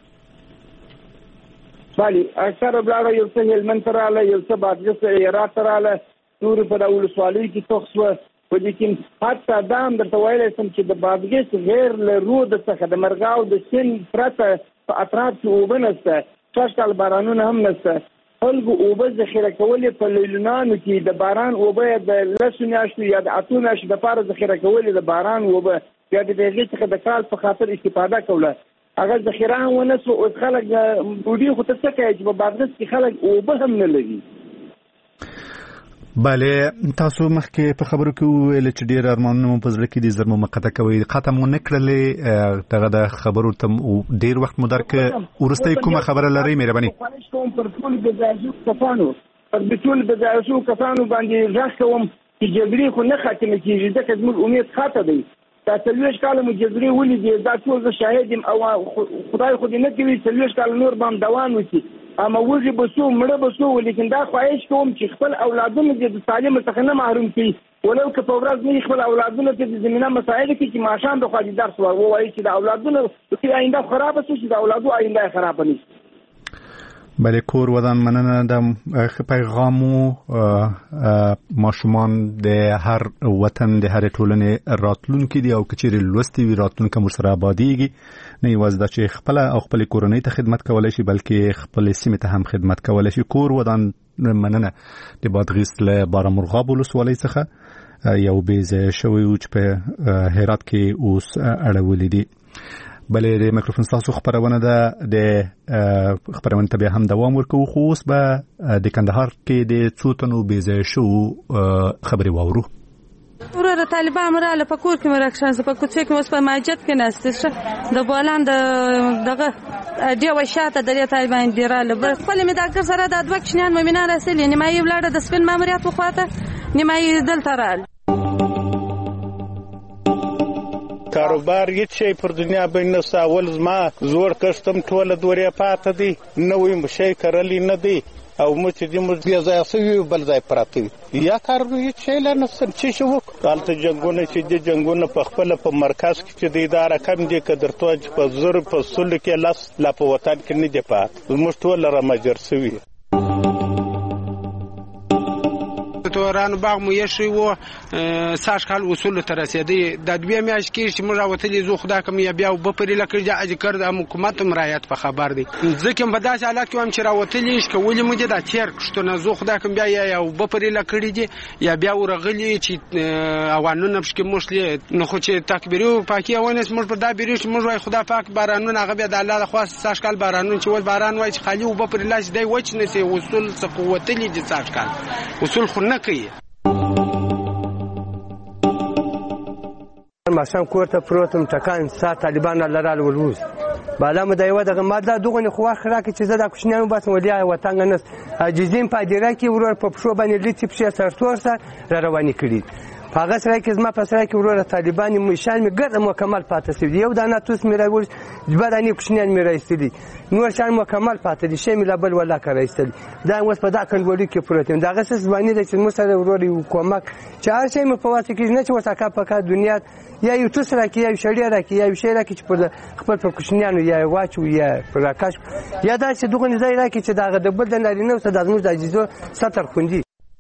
بله، اکثره ولاړه، یو څه هلمند ته راغله، یو څه بادغیس هرات ته راغله، نورې په دا ولسوالیو کې تخ شوه. خو لیکن حتی دا هم درته ویلی شم چې د بادغیس غیر له رود څخه د مرغاو د سیند پرته په اطراف کې اوبه نشته، شش کال بارانونه هم نشته. خلکو اوبه ذخیره کولې په لیلونانو کې، د باران اوبه د لسو میاشتو یا د اتو میاشتو دپاره ذخیره کولې، د باران اوبه یا د هغې څخه د کال په خاطر استفاده کوله. هغه ذخیره هم ونه سو. اوس خلک ډوډۍ خو ته څه کوي چې په بادغیس کې خلک اوبه هم نه لري. بله، تاسو مخکې په خبرو کې وویل چې ډېر ارمانونه مو په زړه کې دي، زر مو مقطع کوئ، قطع مو نه کړلې. دغه د خبرو ته ډېر وخت مو درکړ، وروستی کومه خبره لرئ؟ مهرباني خواهش کوم پر ټولو بېځایه کسانو پر ټولو بېځایه کسانو باندې غږ کوم چې جګړې خو نه ختمه کېږي، ځکه زموږ امید خاطه دی. دا څلوېښت کاله مو جګړې ولیدې، دا ټول زه شاهد یم، او خدای خو دې نه کوي څلوېښت کاله نور به هم دوام وکړي. اما وږي به سو، مړه به سو، لیکن دا خواهش کوم چې خپل اولادونه دې د تعلیم څخه نه محروم کړي، ولو که په ورځ نه خپل اولادونه ته د زمینه مسایل کې چې ماښام د خوا دې درس ووایي چې د اولادونه د آینده خرابه شي، چې د اولادو آینده خرابه نه شي. بله، کور ودان مننه د پیغامو ماشومان د هر وطن د هر ټولنې راتلونکي دي، او که چیرې لوستي وي راتلونکي هم ورسره ابادیږي. نه یوازې دا چې خپله او خپلې کورنۍ ته خدمت کولی شي، بلکې خپلې سیمې ته هم خدمت کولی شي. کور ودان مننه د بادغیس له بالامرغاب ولسوالۍ څخه یو بې ځایه شوی و چې په هرات کې اوس اړولي دي. بلې د میکروفون ستاسو خپرونه ده، د خپرونې ته بیا هم دوام ورکوو، خو اوس به د کندهار کې د څو تنو بې ځایه شوو خبرې واورو. وروره طالبان مو راغله، په کور کې مو راکښانځه، په کوڅې کې اوس په مسجد کې ناستې، د بولان د دغه ډېوه شاته د دې طالبان دې راغله. خپل مې دا کار سره دا دوه کوچنیان مؤمنان راسلي، نیمایي ولاړه د سپین ماموریت په خواته، نیمایي دلته راغله. کاروبار هیڅ شی پر دنیا باندې نشته. اول زما زوړ کښتم ټوله دورې پاته دي، نوی شی کرلی نه دی، او مو چې دې موږ بې ځایه شوي بل ځای پراته وي، یا کارونه هیڅ شی لا نشته. څه شی وکړو؟ هلته جنګونه چې دي، جنګونه په خپله په مرکز کې چې دی دا رقم دی، که درته چې په زرو په سلو کې لس لا په وطن کې نه دی پاته، زموږ ټوله رامجر شوي. تورانو باغ مو یشي وو ساش کال اصول ته رسیدي، د دوی میاش کې چې موږ راوتلې زو خدا کوم یا بیا وبپرې لکه چې اج کړ د حکومت مرایت په خبر دي، ځکه په داسې حالات کې هم چې راوتلې چې ولې موږ د چیر کښتونه زو خدا کوم بیا یا وبپرې لکړې دي یا بیا ورغلي چې اوانونه پښکې مشلې نو خو چې تکبیرو پاکي اونس موږ په دا بیرو چې موږ وای خدا پاک بارانونه هغه بیا د الله له خوا ساش کال بارانونه چې ول باران وای چې خالي وبپرې لاس دی وچ نه سي اصول څه قوتلې دي ساش کال اصول خو نه کوي. ماشام کوته پروتم ټکان سا طالبان لرال ولوز بالا مدایو دغه ماده دغه خو اخره کې چې زدا کوښنیانو بس ولیا وطن نس عجزین پادیرا کې ورور په پښو باندې لټ په سرتور سره رواني کړي. هغه سره کې زما په سره کې ورور طالبان مشان می ګرد مکمل پاتې سي یو دانه توس می راول جبرانی کوښنیان می راستلي نور شان مکمل پاتې دي شی می لبل ولا کړایستل دا اوس په دا کندوړي کې پروتین دا غسس باندې د چې مو سره ورور کومک چې هر شی مې په واسطه کې نه چې وساکا په دنیا یا یو توس راکې یا شړیا راکې یا شی راکې چې په خپل په کوښنیانو یا واچو یا پر راکاش یا دا چې دغه نه ځای راکې چې دا د بل د نارینه او د زموږ د عجزو ستر خوندي.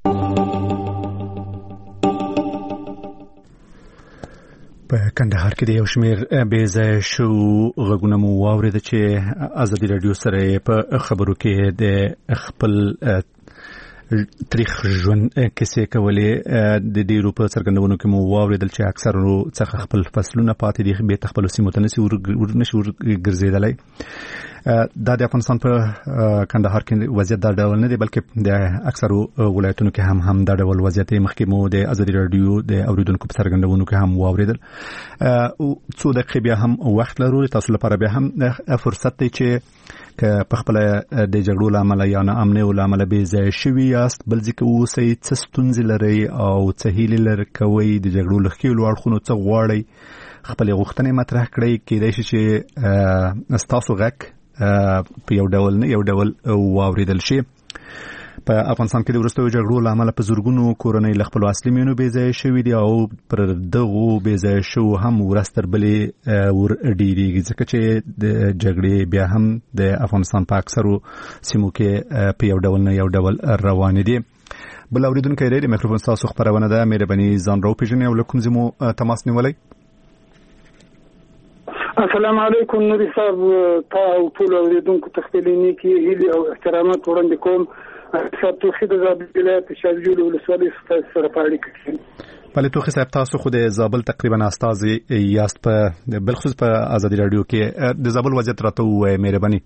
په کندهار کې د یو شمېر بې ځایه شوو غږونه مو واورېده چې ازادي راډیو سره په خبرو کې د خپل تاریخ ژوند کیسې کولې د ډېرو په څرګندونو کې مو واورېدل چې اکثرو څخه خپل فصلونه پاتې دي بېرته خپلو سیمو ته نشي ورګرځېدلی. دا د افغانستان په کندهار کې وضعیت دا ډول نه دی بلکې د اکثرو ولایتونو کې هم هم دا ډول وضعیت مخکې مو د ازادي راډیو د اوریدونکو په څرګندونو کې هم واورېدل. څو دقیقې بیا هم وخت لرو تاسو لپاره بیا هم فرصت دی چې که په خپل د جګړو له امله یا نه امنیو له امله بې ځایه شوي یاست بل ځای کې اوسئ څه ستونزې لرئ او څه هیلې لرئ کوئ د جګړو له ښکېلو اړخونو څه غواړئ خپلې غوښتنې مطرح کړئ کېدای شي چې ستاسو غږ په یو ډول نه یو ډول واوریدل شي. په افغانستان کې د وروستیو جګړو له امله په زورګونو کورنۍ له خپلو اصلي مېنو بېځایه شوي دي او پر دغو بېځایه شوو هم ورځ تر بلې ور ډېرېږي ځکه چې د جګړې بیا هم د افغانستان په اکثرو سیمو کې په یو ډول نه یو ډول روانې دي. بل اورېدونکی دی د میکروفون ستاسو خپرونه ده. مهرباني ځان راوپېژنئ او له کوم ځای مو تماس نیولی؟ السلام علیکم نوري صاحب، تا او ټولو اورېدونکو ته خپلې نیکې هیلې او احترامات وړاندې کوم. صاحب توخي د زابل ولایت شاجوی ولسوالۍ سره په اړیکه کې. بله توخي صاحب، تاسو خو د زابل تقریبا استازي یاست په بالخصوص په ازادي راډیو کې. د زابل وضعیت راته ووایئ مهرباني.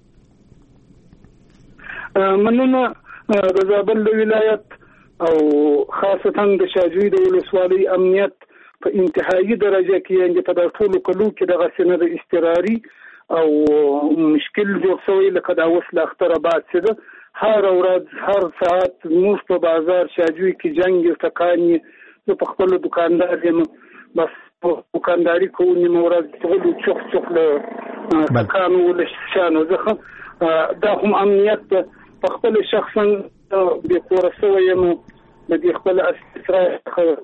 مننه. د زابل د ولایت او خاصتا د شاجوی د ولسوالۍ امنیت په انتهایی درجه کې یعنې په دا ټولو کلو کې دغه سینه د اضطراري او مشکل جوړ شوی لکه دا اوس له اختره بعد څه ده. هر ورځ هر ساعت موږ په بازار شاجوی کې جنګ یو ټکاني زه په خپل دکاندار یم، بس دکانداري کوو نیمه ورځ ټولو چوخ چوخ له ټکانو له شانو څخه دا هم امنیت په خپل شخصا بې کوره شوی یم د دې خپل اسرار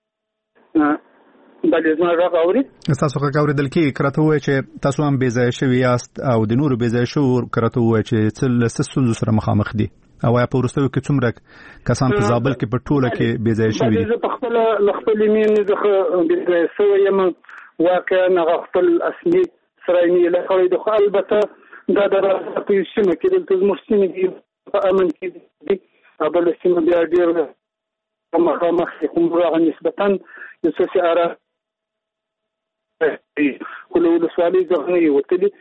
بلې زما غږ اوري؟ ستاسو غږ اورېدل کېږي. که راته ووایئ چې تاسو هم بېځایه شوي یاست او د نورو بېځایه شوو که راته ووایئ چې څه له څه ستونزو سره مخامخ دي او آیا په وروستیو کې څومره کسان په زابل کې په ټوله کې بېځایه شوي دي؟ زه په خپله له خپلې مینې څخه بېځایه شوی یم. واقعا هغه خپل اصلي سرای مې ایله کړی دی، خو البته دا د راځه په یو سیمه کې دلته زموږ سیمې دي په امن کې دي، بله سیمه بیا ډېر مخامخ دي، خو موږ هغه نسبتا یو څه چې اره کله ولسوالۍ څخه نه یې وتلي.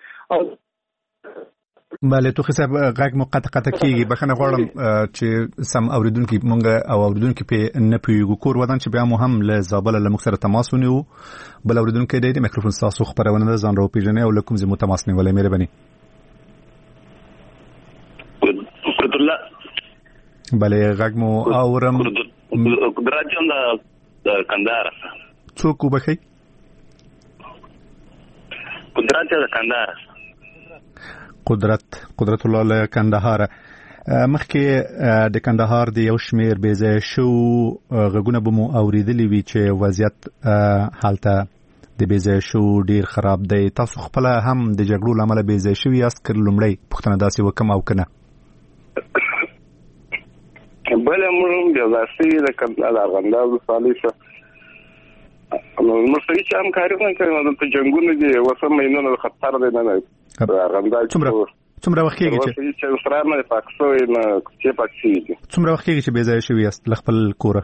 بله توخي صاحب، غږ مو قطع قطع کېږي. بخښنه غواړم چې سم اورېدونکي مونږ او اورېدونکي پرې نه پوهېږو. کور ودان چې بیا مو هم له زابله له موږ سره تماس ونیو. بل اورېدونکی دی د میکروفون ستاسو خپرونه ده، ځان راوپېژنئ او له کوم ځای مو تماس نیولی مهرباني. بله غږ مو اورم. قدرت یم د کندهار. څوک وبښئ؟ قدرت د کندهار. قدرت قدرت الله له کندهار. مخکې د کندهار د یو شمېر بېځایه شو غږونه به مو اورېدلي وي چې وضعیت هلته د بېځایه شو ډېر خراب دی. تاسو خپله هم د جګړو له امله بېځایه شوي یاست که لومړی پوښتنه داسې وکړم او که نه؟ بله موږ هم بېځایه شوي د کندهار د ارغنداب ولسوالۍ څخه موږ سره هېڅ همکاري نه کوي. دلته جنګونه دي، اوس هم مینونه د خطر دی. نه ارغنداب څومره وخت کېږي چې اسرار نه پاک شوی نه چې پاک شوي دي؟ څومره وخت کېږي چې بېځایه شوي یاست له خپل کوره؟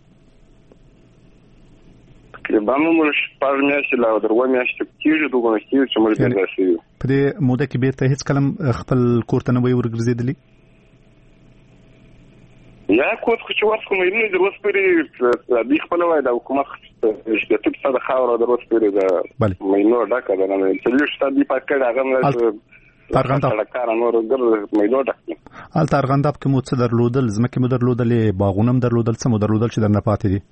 تقریبا موږ شپږ میاشتې لا در اووه میاشتې کېږي دومره کېږي چې موږ بېځایه شوي یو. په دې موده کې بېرته هېڅ کله خپل کور ته نه وئ ورګرځېدلي؟ یا کور خو چې وس کوم نه در اوس پورې دوی خپله وایي د حکومت شپېته فیصده خاوره در اوس پورې د مینو ډکه ده. نه څلوېښت فیصده دوی پاک کړي، هغه ارغنداب سړکانه نور ګرد مینو ډک دي. هلته ارغنداب کې مو څه درلودل؟ ځمکې مو درلودلې، باغونه هم درلودل، څه مو درلودل چې درنه پاتې دي؟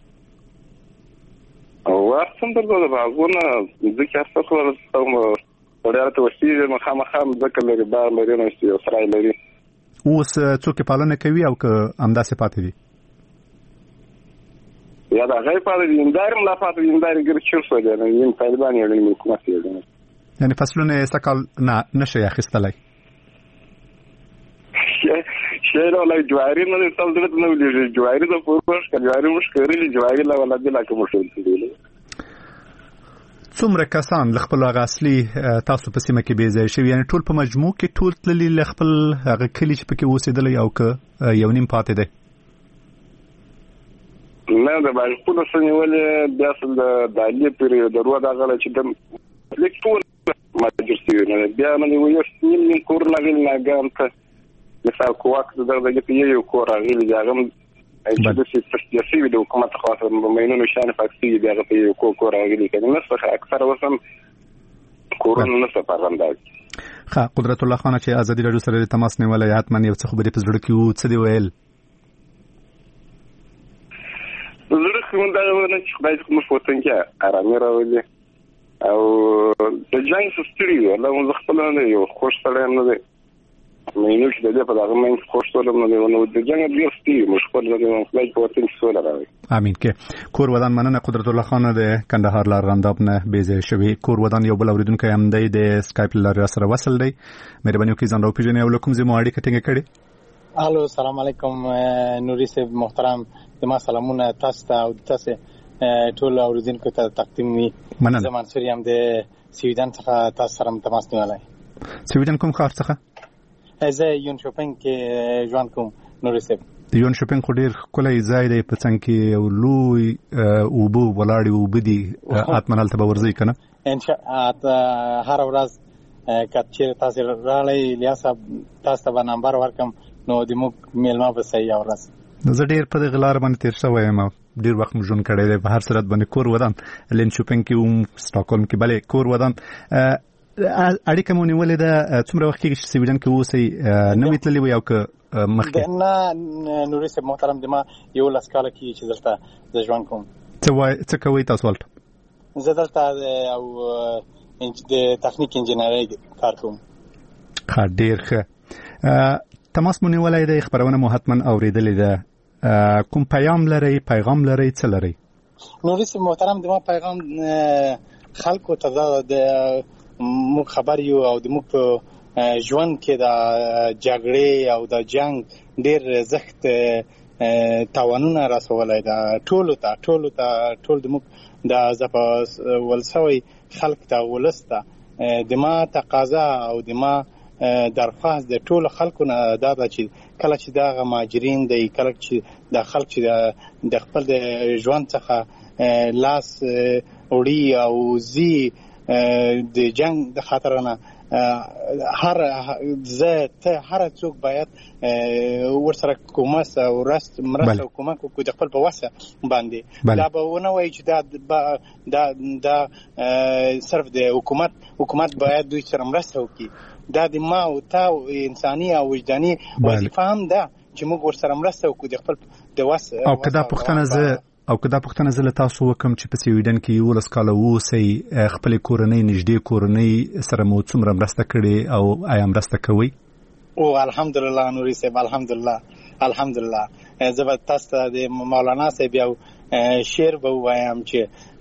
ورس هم درلودل، باغونه، ځمکې هر څه خو سړی هلته اوسېږي، مخامخ ځمکه لري، باغ لري، نو یو سرای لري. اوس څوک پالنه کوي او که همداسې پاتې دي؟ یا د هغې پاتې دي، هندارې هم لا پاتې دي، هندارې ګرد چور شولې، نیم طالبان یې نیم حکومت یې. یعنې فصلونه یې سږ کال نه نشئ اخیستلی؟ شی راغلی جواري نه دی، تاسو دلته نه ولیږي جواري ته پورکوش که جواري موږ کرلي، جواري لا ولادي لا که موږ شولې. څومره کسان له خپل هغه اصلي تاسو په سیمه کې بېځایه شوي؟ یعنې ټول په مجموع کې ټول تللي له خپل هغه کلي چې پکې اوسېدلی او که یو نیم پاتې دی؟ نه د باغپونه څه نیولې بیا څه د دالې پورې د روه دغه چې د لیک ټول مهاجر شوي نه بیا نه یو نیم نیم کور راغلي ناګام ته مثال کوواک د دغه کې یو کور راغلي دی هغه هم چې د سیاسي د حکومت خاطر مینونو شان فاکسي دی هغه په یو کور راغلي کنه نسخه اکثر وسم کورونه نسخه پرندای. ښه قدرت الله خان چې ازادي راډیو سره تماس نیولای حتما یو څه خبرې په زړه کې وو څه دی ویل؟ زړه کې مونږ دا ونه چې خدای دې موږ وطن کې آرامي راولي او د جنگ سستړي الله مو خپل نه یو خوش سره نه دی مینو چې د دې په دغه مین خوش سره نه دی نو د جنگ ډیر ستي مشکل نه دی خپل په وطن سره راوي امين کې کور ودان مننه قدرت الله خان د کندهار لار غنداب نه بیزه شوی کور ودان یو بل اوریدونکو هم دی د اسکایپ لار سره وصل دی مهرباني وکړئ ځان راو پیژنئ او لکم زمو اړیکه ټینګه کړئ. الو السلام علیکم نوري صاحب محترم زما سلامونه تاسو ته او تاسو ټول اوریدونکو ته تقدیم وي. زه منصور یم د سویډن څخه تاسو سره تماس نیولای. سویډن کوم ښار څخه؟ زه یون شوپینګ کې ژوند کوم نوري صاحب. یون شوپینګ خو ډیر ښکلی ځای دی په څنګ کې یو لوی اوبه ولاړې اوبه دي حتما هلته به ورځئ که نه؟ هره ورځ که چېرې تاسې راغلی الیا صاحب تاسو ته به نمبر ورکړم نو د موږ میلمه به صحیح یوه ورځ. زه ډېر په دغې لاره باندې تېر شوی یم ډېر وخت مو ژوند کړی دی په هر صورت باندې کور ودان لین شوپینګ کې وم سټاکهولم کې بلې کور ودان اړیکه مو نیولې ده څومره وخت کېږي چې سویډن کې اوسئ نه وي تللي وئ او که مخکې؟ نه نوري صاحب محترم د ما یولس کاله کېږي چې دلته زه ژوند کوم. څه وایي څه کوئ تاسو هلته؟ زه دلته او د تخنیک انجینرۍ کار کوم. ښه ډېر ښه تماس مو نیولی دی خپرونه مو حتما اورېدلې ده کوم پیغام لرئ پیغام لرئ څه لرئ؟ نوري صاحب محترم د ما پیغام خلکو ته دا د موږ خبر یو او د موږ په ژوند کې د جګړې او د جنگ ډېر زښت تاوانونه رسولی ده ټولو ته ټولو ته ټول د موږ د ځپل شوی خلک ته ولس ته د ما تقاضا او د ما درخواست د ټولو خلکو نه دا ده چې کله چې دغه مهاجرین دی کله چې د خلک چې د خپل د ژوند څخه لاس وړي او ځي د جنگ د خاطر نه هر زه ته هر څوک باید ورسره کومه او راست مرسته او کومک وکړي د خپل په وسه باندې دا به ونه وایي چې دا دا دا صرف د حکومت حکومت باید دوی سره مرسته وکړي دا د ما او تا انساني او وجداني وظیفه هم ده چې موږ ورسره مرسته وکړو د خپل د وسه او که دا پوښتنه زه او که دا پوښتنه زه له تاسو وکړم چې په سویډن کې یولس کاله اوسئ خپلې کورنۍ نږدې کورنۍ سره مو څومره مرسته کړې او آیا مرسته کوئ؟ او الحمدلله نوري صاحب الحمدلله الحمدلله زه به تاسو ته د مولانا صاحب یو شعر به ووایم چې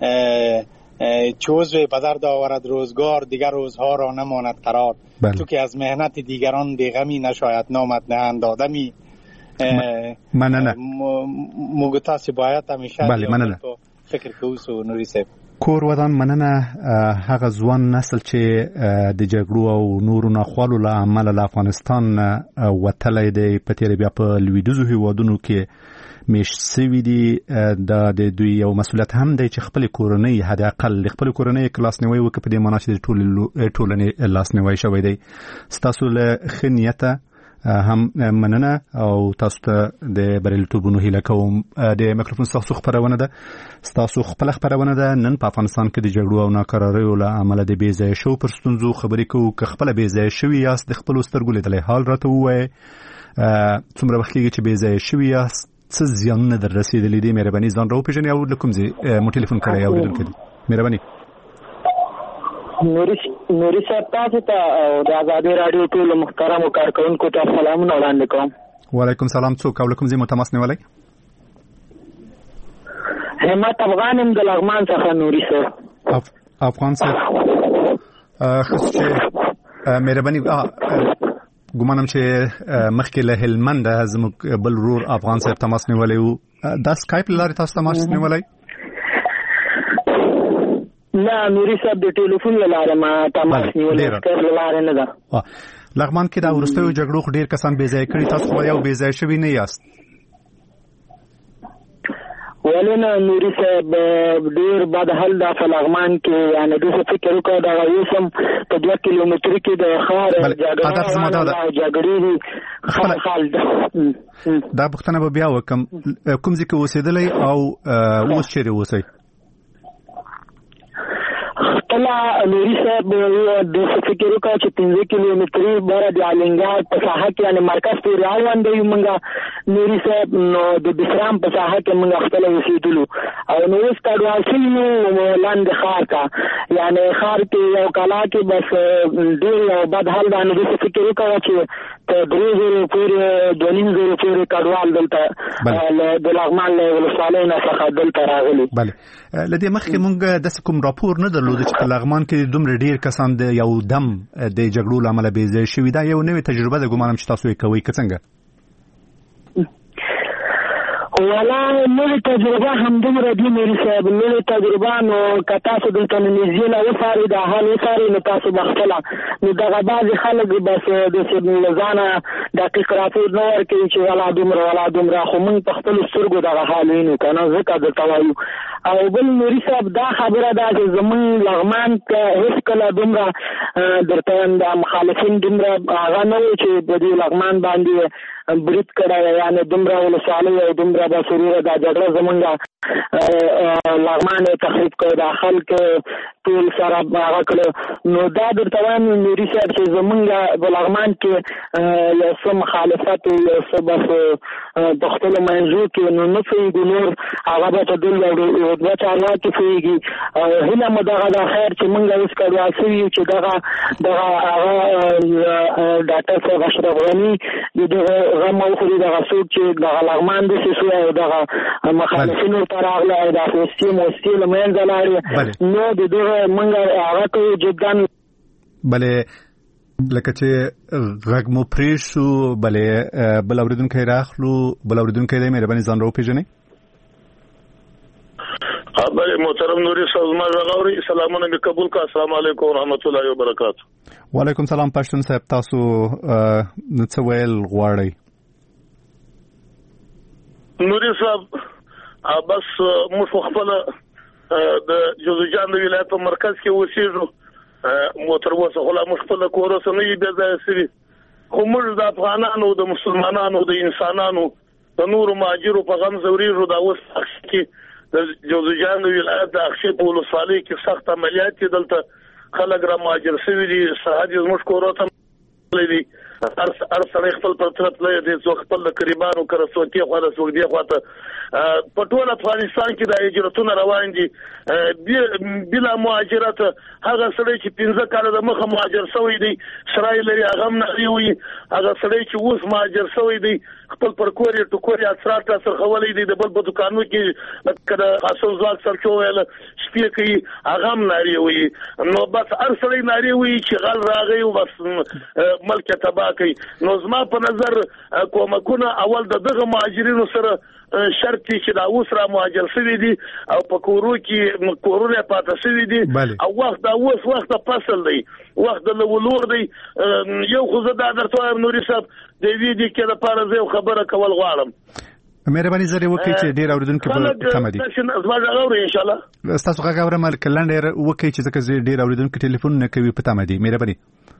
چوز پدر داورد روزگار دیگر روزها را نماند قرار تو که از مهنت دیگران بیغمی نشاید نامت نهند آدمی مننه موږ تاسو باید همیشه بله مننه فکر کوو نوري صاحب. کور ودان مننه هغه ځوان نسل چې د جګړو او نورو ناخوالو له امله له افغانستان وتلی دی په تېره بیا په لویدیځو هېوادونو کې میشت سوي دي دا د دوی یو مسؤلیت هم دی چې خپلې کورنۍ حداقل د خپلې کورنۍ که لاسنیوی وکړي په دې معنا چې د ټولنې لاسنیوی شوی دی. ستاسو له ښه نیته هم مننه او تاسو ته د بریالیتوبونو هیله کوم. د میکروفون ستاسو خپرونه ده ستاسو خپله خپرونه ده نن په افغانستان کې د جګړو او ناکراریو له امله د بې ځایه شوو پر ستونزو خبرې کوو. که خپله بې ځایه شوي یاست د خپلو سترګو لیدلی حال راته ووایئ څومره وخت کېږي چې بې ځایه شوي یاست څه زیانونه در رسېدلي دي مهرباني ځان راوپېژنئ او له کوم ځای مو ټلیفون کړی اورېدونکی دی مهرباني. نوري صاحب تاسو ته د ازادي راډیو ټولو محترمو کارکوونکو ته سلامونه وړاندې کوم. وعلیکم سلام څوک او له کوم ځای مو تماس نیولی؟ همت افغان یم د لغمان څخه نوري صاحب. افغان صاحب ښه چې مهرباني ګمانم چې مخکې له هلمنده زموږ بل ورور افغان صاحب تماس نیولی و دا سکایپ له لارې تاسو تماس نیولی؟ نه نوري صاحب د ټلیفون له لارې ما تماس نیولی سکایپ له لارې نه ده. لغمان کې د وروستیو جګړو خو ډېر کسان بې ځایه کړي تاسو خو یو بې ځایه شوي نه یاست؟ ولې نه نوري صاحب ډېر بد حال ده په لغمان کې یعنې دوی څه فکر وکړه دغه اوس هم په دوه کیلومترو کې د ښار جګړې دي حال ده. دا پوښتنه به بیا وکړم کوم ځای کې اوسېدلی او اوس چېرې اوسئ؟ خپله نوري صاحب دوی څه فکر وکړه چې پنځه کیلومترې بره د الینګار په ساحه کې یعنې مرکز پورې اړوند یو موږ نوري صاحب نو د بسرام په ساحه کې موږ خپل اوسېدلو او نو اوس کډوال شوي نو لاندې ښار ته یعنی ښار کې یو کلا کې بس ډېر یو بد حال دا نو داسې فکر وکړه چې په درې زرو پورې دوه نیم زرو پورې کډوال دلته د لغمان له ولسوالۍ نه څخه دلته راغلي. بله له دې مخکې موږ داسې کوم راپور نه درلود چې په لغمان کې دومره ډېر کسان د یو دم د جګړو له امله بې ځایه شوي. دا یو نوې تجربه ده ګمانم چې تاسو یې کوئ که څنګه؟ والا نوې تجربه همدومره دي مولوي صاحب. نوې تجربه نو که تاسو دلته نږدې نه وڅارئ دا حال وڅارئ نو تاسو به خپله نو دغه بعضې خلک بس داسې له ځانه دقیق راپور نه ورکوي چې ولا دومره ولا دومره خو موږ په خپلو سترګو دغه حال وینو که نه ځکه درته وایو. او بل مولوي صاحب دا خبره ده چې زمونږ لغمان که هېڅکله دومره درته وایم دا مخالفین دومره هغه نه و چې په دې لغمان باندې برید کړی یعنې دومره ولسوالۍ او دومره به سروره دا جګړه زمونږ لغمان یې تخریب کړی دا خلک ټول سره هغه کړه. نو دا درته وایم مولوي صاحب چې زمونږ په لغمان کې یو څه مخالفت یو څه بس په خپلو منځو کې نو نه پوهېږو نور هغه به په دل یو دوه چارواکي پوهېږي. او هیله مو دغه ده خیر چې مونږ اوس کډوال شوي یو چې دغه دغه هغه ډاکټر صاحب اشرف غني د دغه غم وخوري دغه څوک چې دغه لغمان داسې شوی او دغه مخالفینو ته راغلی او دا پوستې موستې له منځه لاړې نو د دغه مونږ هغه کوو جدا. بلې لکه چې غږ مو پرې شو بلې بل اورېدونکی راخلو. بل اورېدونکی دی مهرباني ځان راوپېژنئ. بله محترم نوري صاحب زما غږ اورئ؟ سلامونه مې قبول کړه. السلام علیکم ورحمت الله وبرکاتو. وعلیکم سلام پښتون صاحب تاسو څه ویل غواړئ؟ نوري صاحب بس موږ خپله د جوزجان د ولایت په مرکز کې اوسېږو مو تر اوسه خو لا موږ خپله کور اوسه نه یو بیا ځایه شوي خو موږ د افغانانو د مسلمانانو د انسانانو د نورو مهاجرو په غم ځورېږو. دا اوس کې د جوزجان د ولایت د اقشې په ولسوالۍ کې سخت عملیات دي. دلته خلک را مهاجر شوي دي. سهار یې زموږ کورو ته تللی دي. هر سړی خپل پر طرف تللی دی. څوک خپل د قریبانو کره څوک دې خوا ته څوک دې خوا ته. په ټول افغانستان کې د هجرتونه روان دي بلا مهاجرت. هغه سړی چې پنځه کاله د مخه مهاجر شوی دی سرای لري هغه هم نغري وي. هغه سړی چې اوس مهاجر شوی دی خپل پر کور یې ټوکور یې اثرات را سرخولی دی د بل په دوکانو کې لکه د خاصو ځواک سره چې وویل شپې کوي هغه هم نارې وي. نو بس هر سړی نارې وي چې غل راغی او بس ملک یې تباه کوي. نو زما په نظر کومکونه اول د دغه مهاجرینو سره شرط چې دا اوس را مهاجر شوي دي او په کورو کې کورونه پاته شوي دي او وخت دا اوس وخت فصل دی وخت د ولور دی. یو خو زه دا درته وایم نوري صاحب د دې دې کې لپاره زه خبره کول غواړم. مهرباني زری وکړئ چې ډېر اورېدونکي په تمه دي. زما غږ اورئ ان شاء الله. ستاسو غږ اورم که لنډ وکړئ چې ځکه ډېر اورېدونکي ټلیفون نه کوي په تمه دي. مهرباني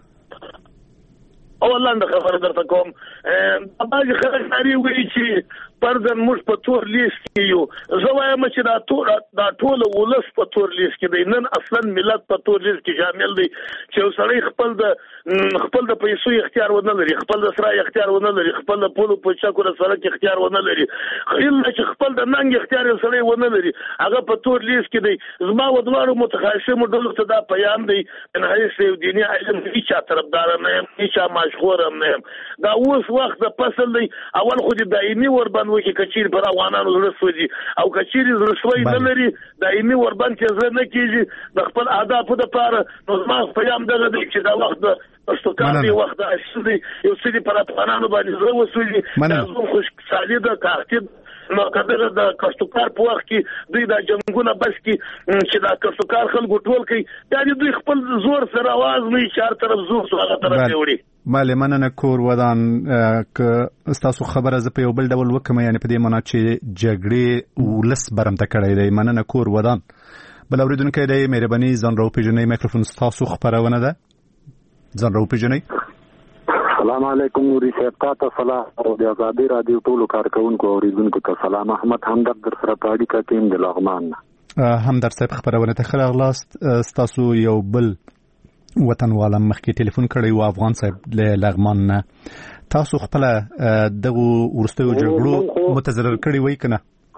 او لاندې خبره درته کوم. بعضې خلک نارې وایي چې فرضاً موږ په تور لیست کې یو. زه وایم چې دا ټول دا ټول ولس په تور لیست کې دی. نن اصلا ملت په تور لیست کې شامل دی چې یو سړی خپل د خپل د پیسو اختیار ونه لري خپل د سرای اختیار ونه لري خپل د پولو په چکو د سړک اختیار ونه لري الا چې خپل د ننګ اختیار سړی ونه لري هغه په تور لیست کې دی. زما و دواړو متخاصمو ډلو ته دا پیام دی من حیث دیني علم هیچا طرفدار نه یم هیچا مشغور هم نه یم. دا اوس وخت د فصل دی. اول خو د دایمي وربند وکړي کچیر پر افغانانو زړه سوځي او کچیر زړه سوی نه لري دایمي وربند چې زړه نه کېږي د خپل اهدافو دپاره. نو زما پیام دغه دی چې دا وخت د پښتوکار دی وخت د اصلي یو څه دي پر افغانانو باندې زړه وسوځي. دا زموږ خوشحالي ده کارتي نو کله د کښتوکار په وخت کې دوی د جنگونه بس کې چې دا کښتوکار خلکو ټول کوي دا دوی خپل زور سره आवाज نه چار طرف زور سره هغه طرف دی وړي. مالې مننه کور ودان که ستاسو خبره زه په یو بل ډول وکم یعنی په دې معنا چې جګړې ولس برمته کړی دی. مننه کور ودان. بل اورېدونکی دی مهرباني ځان راوپېژنئ. مایکروفون ستاسو خپرونه ده ځان راوپېژنئ. السلام علیکم نوري صاحب تاسو سلام او د آزادي رادیو ټولو کارکونکو او اوریدونکو ته سلام. احمد همدرد در سره په اړیکه کې د لغمان همدرد صاحب خبرونه ته ښه راغلاست. ستاسو یو بل وطنواله مخکې ټلیفون کړی و افغان صاحب له لغمان نه. تاسو خپل دغه ورستیو جګړو متضرر کړی وای کنه؟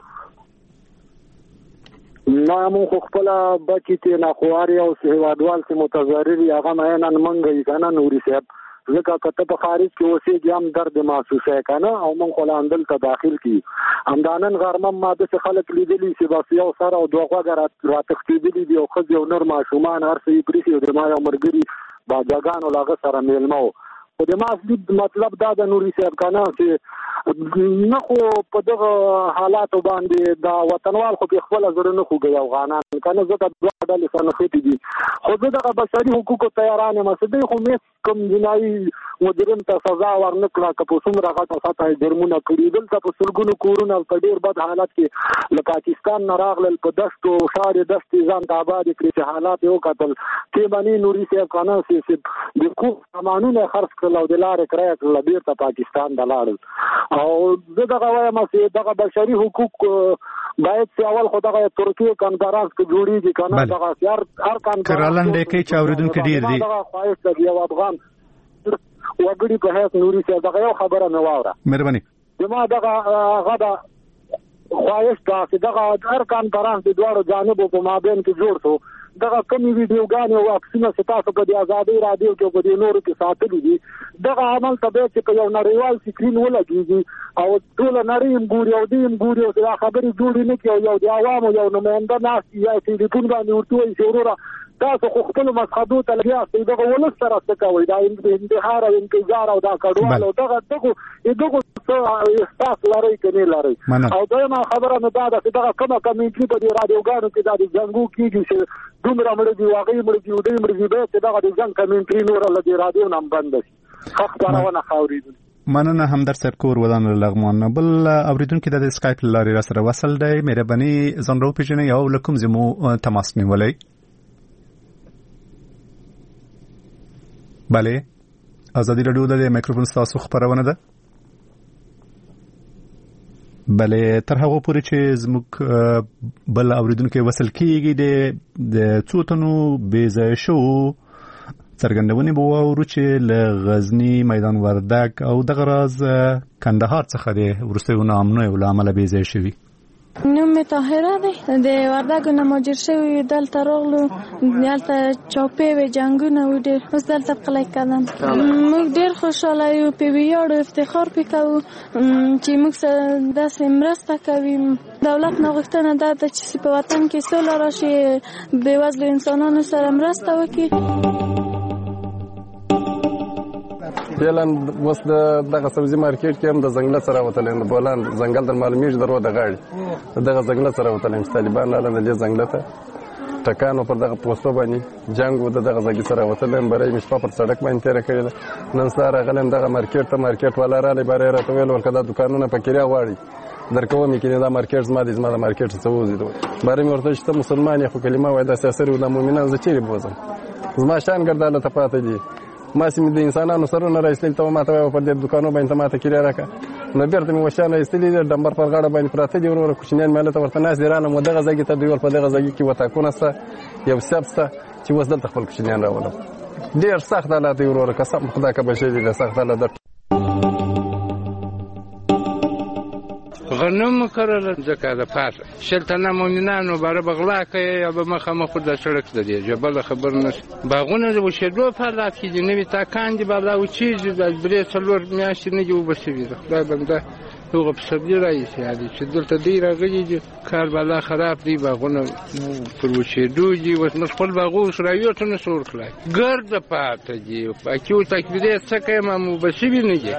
نه مو خپل بچی ته نه خواري او هیوادوال چې متضرر هغه نه نن منګي کنه نوري صاحب ځکه کته په خارج کې اوسېږي هم درد محسوسه کنه او مونږ خلاندل ته داخل کی همدانن غرمه ماده څخه خلک لیدلی چې بس یو سره او دوه غوږه راتښتېدلی دی او خځې او نر ماشومان هر څه یې پرېښي او د ما یو ملګري باجاګانو له هغه سره میلمه و. خو د ما اصلي مطلب دا د نوري صاحب کنه چې نه خو په دغه حالاتو باندې دا وطنوال خو په خپل زړه نه خوږي افغانان کنه زه د دوه ډلې سره نښتې دي خو زه دغه بشري حقوقو تیاران یم چې دوی خو مې کوم جنایي مجرم ته سزا ورنکړه که په څومره غټه سطحه جرمونه کړي دلته په سلګونو کورونه په ډېر بد حالت کې له پاکستان نه راغلل په دشتو ښارې دښتې ځان ته آباد کړي چې حالات یې وکتل کې باندې نوري صاحب کنه چې د کور سامانونه خرڅ کړل او د لارې کرایه کړله بېرته پاکستان ته لاړل. او زه دغه وایم چې دغه بشري حقوق باید چې اول خو دغه ترکیې کنفرانس کې جوړېږي که نه دغه هر کنفرانس کرالنډې کوي چې اورېدونکي ډېر دي دغه خواهش د یو افغان وګړي په حیث نوري صاحب دغه یو خبره مې واوره. مهرباني زما دغه هغه د خواهش دا چې دغه هر کنفرانس د دواړو جانبو په مابین کې جوړ شو دغه کمی ویډیوګانې او عکسونه چې تاسو په دې ازادۍ راډیو کې په دې نورو کې ساتلي دي دغه عمل ته باید چې په یو نړیوال سکرین ولګېږي او ټوله نړۍ هم ګوري او دوی هم ګوري او دا خبرې جوړې نه کړي او یو د عوامو یو نماینده ناست یا ټلیفون باندې ورته وایي چې وروره تاسو خو خپلو مذهبو ته لګیاستئ دغه ولس سره څه کوئ دا انتحار او انتظار او دا کډوال او دغه دغو دغو څه احساس لرئ که نه لرئ. او دویمه خبره مې دا ده چې دغه کومه کمیټي په دې راډیوګانو کې دا د جنګو کېږي چې دومره مړه دي هغوی مړه دي دوی مړه دي باید چې دغه د جنګ کمیټري نوره له دې راډیو نه هم بنده شي ښه خپرونه ښه اورېدونکي. مننه همدرد صاحب کور ودان له لغمان نه. بل اورېدونکي د سکایپ له لارې را سره وصل دی. مهرباني ځان راوپېژنئ او له کوم ځای مو تماس نیولی؟ بله ازادي راډیو د مایکروفون ستاسو خبرونه ده. بله تر هغه پورې چې زموږ بل اوریدونکو وصل کیږي د څو تنو بېځایه شو څرګندونې به واورو چې له غزني میدان وردګ او دغه راز کندهار څخه د وروستیو ناامنیو له امله بېځایه شوي. نوم مې طاهره دی د وردګو نه مهاجر شوي دلته راغلو دلته چاپې وې جنګونه وو ډېر اوس دلته په قلعه قدم موږ ډېر خوشحاله یو پې ویاړو افتخار پې کوو چې موږ سره داسې مرسته کوي. دولت نه غوښتنه دا ده چې په وطن کې سوله راشي بېوزلو انسانانو سره مرسته وکړي. فعلا اوس دغه سبزي مارکیټ کې هم د ځنګله سره وتلی یم د بولان ځنګل در معلومېږي د رو د غاړې دغه ځنګله سره وتلی یم چې طالبان راغله د دې ځنګله ته ټکانو پر دغه پوستو باندې جنګ و د دغه ځای سره وتلی یم بری مې شپه پر سړک باندې تېره کړې ده. نن سهار راغلی یم دغه مارکیټ ته مارکیټ والا راغلی بری یې راته ویل ورکه دا دوکانونه په کریا غواړي درکوم یې کینې دا مارکیټ زما دی زما د مارکیټ څه وځي بری مې ورته چې ته مسلمان یې خو کلمه وایي دا سیاسر و دا مؤمنان زه چیرې بوځم زما شان ګرد هلته پاته دي ما چې مې د انسانانو سرونه راایستلي ته ما ته وایه پر دې دوکانو باندې ته ما ته کریا راکړه نو بېرته مې وشیان راایستلي دي ډمبر پر غاړه باندې پراته دي وروره کوچنیان مې هلته ورته ناست دي رالم و دغه ځای کې ته دوی ول په دغه ځای کې وطاقونه شته یو سب شته چې اوس دلته خپل کوچنیان راولم ډېر سخت حالات دي وروره قسم خدا که بشي دي د سخت حالات غنم کرل ځکه د پاته شل تنه مؤمنانو باره بغلا کوي یا به مخامخ د سړک د دی جبل خبر نشته باغونه د وشدو په حالات کې دي نوې تاکان دي بالا و چیز د درې څلور میاشتې نه جوړ بشوي خدای بنده هغه په سبزي راځي یادي چې دلته ډیر راغلي دي کار بالا خراب دي باغونه پر وشدو دي وس مخ خپل باغو سره یو څه نسور کړای ګرد پاته دي اکیو تکبیره څه کوي مو بشوي نه دي.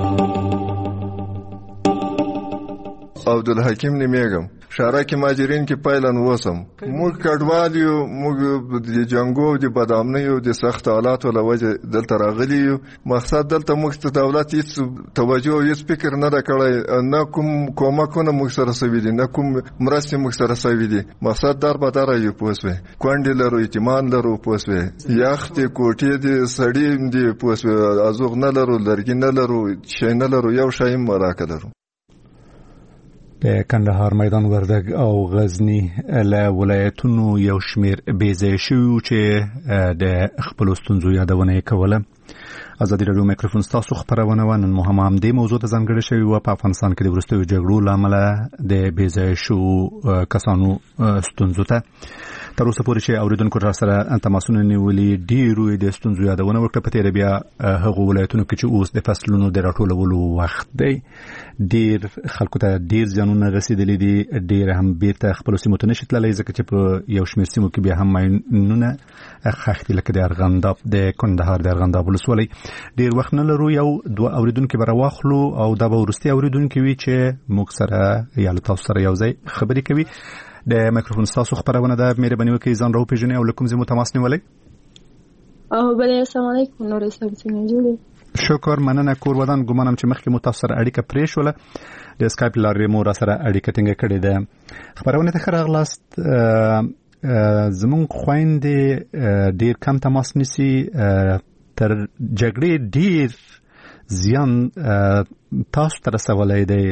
عبدالحکیم نمیگم شارک ماجرین کې پایلن وسم موږ کډوالیو موږ د جنگو د بدامنیو د سخت حالاتو له وجه دلته راغلی یو مقصد دلته موږ ته دولت هیڅ توجه هیڅ فکر نه دا کړی نه کوم کومکونه موږ سره سوي دي نه کوم مرستې موږ سره سوي دي مقصد در به دره یو پوسوي کونډې لرو اعتماد لرو پوسوي یختې کوټې دي سړي دي پوسوي ازوغ نه لرو لرګي نه لرو شی نه لرو یو شی هم راکه لرو. د کندهار میدان وردګ او غزنی له ولایتونو یو شمیر بیځای شوي چې د خپلو ستونزو یادونه کوله. ازادي راډیو میکروفون ستاسو خبرونه و نن مهمه هم د موضوع ته ځانګړې شوې وه په افغانستان کې د وروستیو جګړو له امله د بیځای شوو کسانو ستونزو ته. تر اوسه پورې چې اوریدونکو را سره تماسونه نیولي ډېرو یې د ستونزو یادونه وکړه. په تېره بیا هغو ولایتونو کې چې اوس د فصلونو د راټولولو وخت دی ډېر خلکو ته ډېر زیانونه رسېدلي دي، ډېر هم بیرته خپلو سیمو ته نشي تللی ځکه چې په یو شمېر سیمو کې بیا هم ماینونه خښ دي لکه د ارغنداب د کندهار د ارغنداب ولسوالۍ. ډېر وخت نه لرو، یو دوه اوریدونکي به راواخلو او دا به وروستي اوریدونکي وي چې موږ سره یا له تاسو سره یو ځای خبرې کوي. د میکروفون ستاسو خبرونه ده، مهرباني وکړئ ځان راوپېژنئ او له کوم ځای مو تماس نیولی؟ بله السلام علیکم. نور اسلام څنګه جوړ؟ شکر، مننه. کور ودان ګمانم چې مخکې مو تاسو سره اړیکه پرېښوله، د اسکایپ له لارې مو را سره اړیکه ټینګه کړې ده. خبرونه ته ښه راغلاست. زموږ خویندې ډېر کم تماس نیسي، تر جګړې ډېر زیان تاسو ته رسولی دی،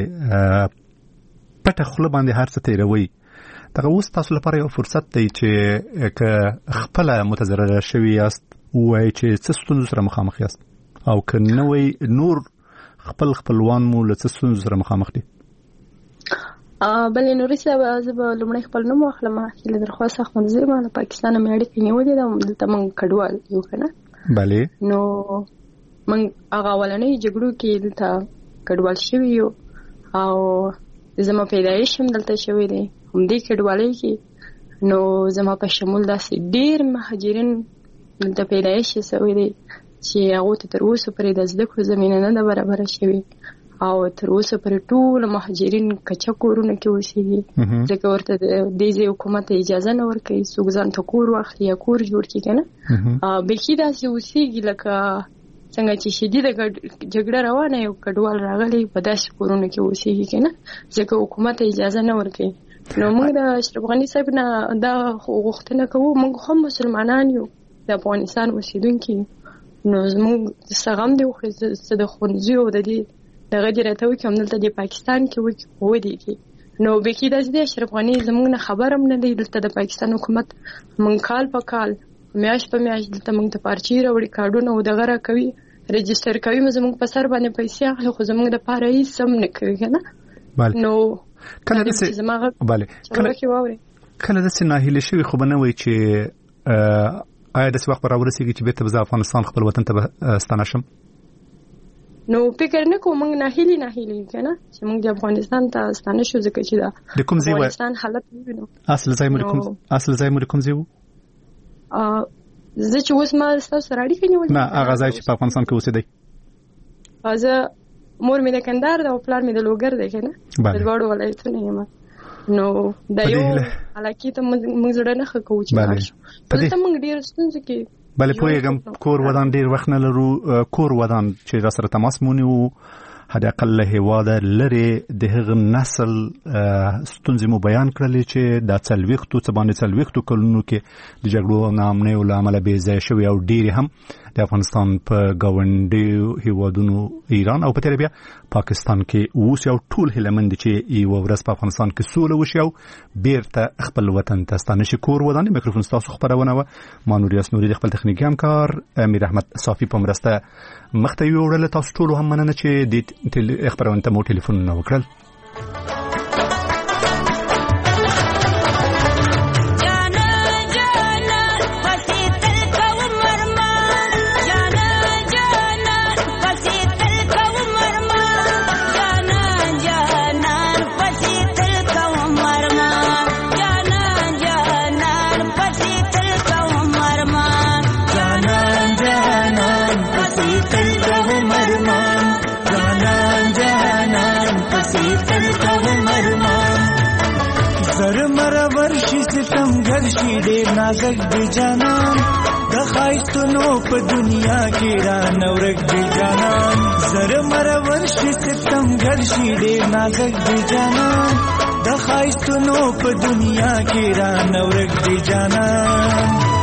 پټه خوله باندې هر څه تېروئ. دغه اوس تاسو لپاره یو فرصت دی چې که خپله متضرره شوي یاست ووایئ چې څه ستونزو سره مخامخ یاست، او که نه وی نور خپل خپلوان مو له څه ستونزو سره مخامخ دي. بلې نوري صاحب، زه به لومړی خپل نوم واخلم. هیله درخواست اخوند زیرمه له پاکستان مې اړیکې نیولې ده، دلته موږ کډوال یو که نه. بلې نو موږ هغه اولنۍ جګړو کې دلته کډوال شوي یو، او زما پیدایش هم دلته شوی دی همدې کډوالۍ کې. نو زما په شمول داسې ډېر مهاجرین دلته پیدایش یې شوی دی چې هغو ته تر اوسه پورې د زده کړو زمینه نه ده برابره شوې، او تر اوسه پورې ټول مهاجرین کچه کورونه کې اوسېږي ځکه ورته د دې ځای حکومت اجازه نه ورکوي څوک ځان ته کور واخلي یا کور جوړ کړي که نه. بیخي داسې اوسېږي لکه څنګه چې شدیده جګړه روانه یو کډوال راغلی په داسې کورونو کې اوسېږي که نه، ځکه حکومت اجازه نه ورکوي. نو موږ د اشرف غني صاحب نه دا غوښتنه کوو، موږ هم مسلمانان یو، د افغانستان اوسېدونکي یو، نو زموږ څه غم دی وخوري، څه د ښوونځیو او د دې دغه دې راته وکړي همدلته د پاکستان کې ودرېږي. نو بیخي داسې دی اشرف غني زموږ نه خبر هم نه دی. دلته د پاکستان حکومت موږ کال په کال میاشت په میاشت دلته موږ ته پارچې راوړي، کارډونه او دغه راکوي، رجسټر کوي، موږ زموږ په سر باندې پیسې اخلي، خو زموږ دپاره هېڅ هم نه کوي که نه. نو کله داسې کله داسې ناهیلې شوي خو به نه وایي چې آیا داسې وخت به راورسېږي چې بېرته به زه افغانستان خپل وطن ته به ستانه شم؟ نو فکر نه کوم موږ ناهیلي ناهیلي که نه چې موږ د افغانستان ته ستانه شو، ځکه چې د افغانستان حالت ووینو. اصل ځای مو اصل ځای مو د کوم ځای و؟ زه چې اوس ما ستاسو سره اړیکه نیولې نه، هغه ځای چې په افغانستان کې اوسېدی. زه مور مې د کندهار ده او پلار مې د لوګر دی که نه، د دواړو ولایتونه یم. نو د یو علاقې ته موږ زړه نه ښه کوو چې لاړ شو. دلته موږ ډېرو ستونزو کې بلې پوهېږم. کور ودان ډېر وخت نه لرو. کور ودان چې را سره تماس مو نیو، حداقل له هېواده لرې د هغه نسل ستونزې مو بیان کړلې چې دا څلوېښتو څه باندې څلوېښتو کلونو کې د جګړو او ناامنیو له امله بې ځایه شوې، او ډېرې هم د افغانستان په ګاونډیو هېوادونو ایران او په تېره بیا پاکستان کې اوسي، او ټول هیله مند چې یوه ورځ په افغانستان کې سوله وشي او بیرته خپل وطن ته ستانه شي. کور ودان میکروفون ستاسو خپرونه وه. ما نوریاس نوري د خپل تخنیکي همکار امیر احمد صافي په مرسته مخ ته یوړله. تاسو ټولو هم مننه چې د خپرونې ته مو ټلیفونونه وکړل. نازک دی جانان د خایستونو په دنیا کې را نورک دی جانان، زره مرور شي ستم ګر شي ډېر نازک دی جانان د خایستونو په دنیا کې را نورک دی جانان.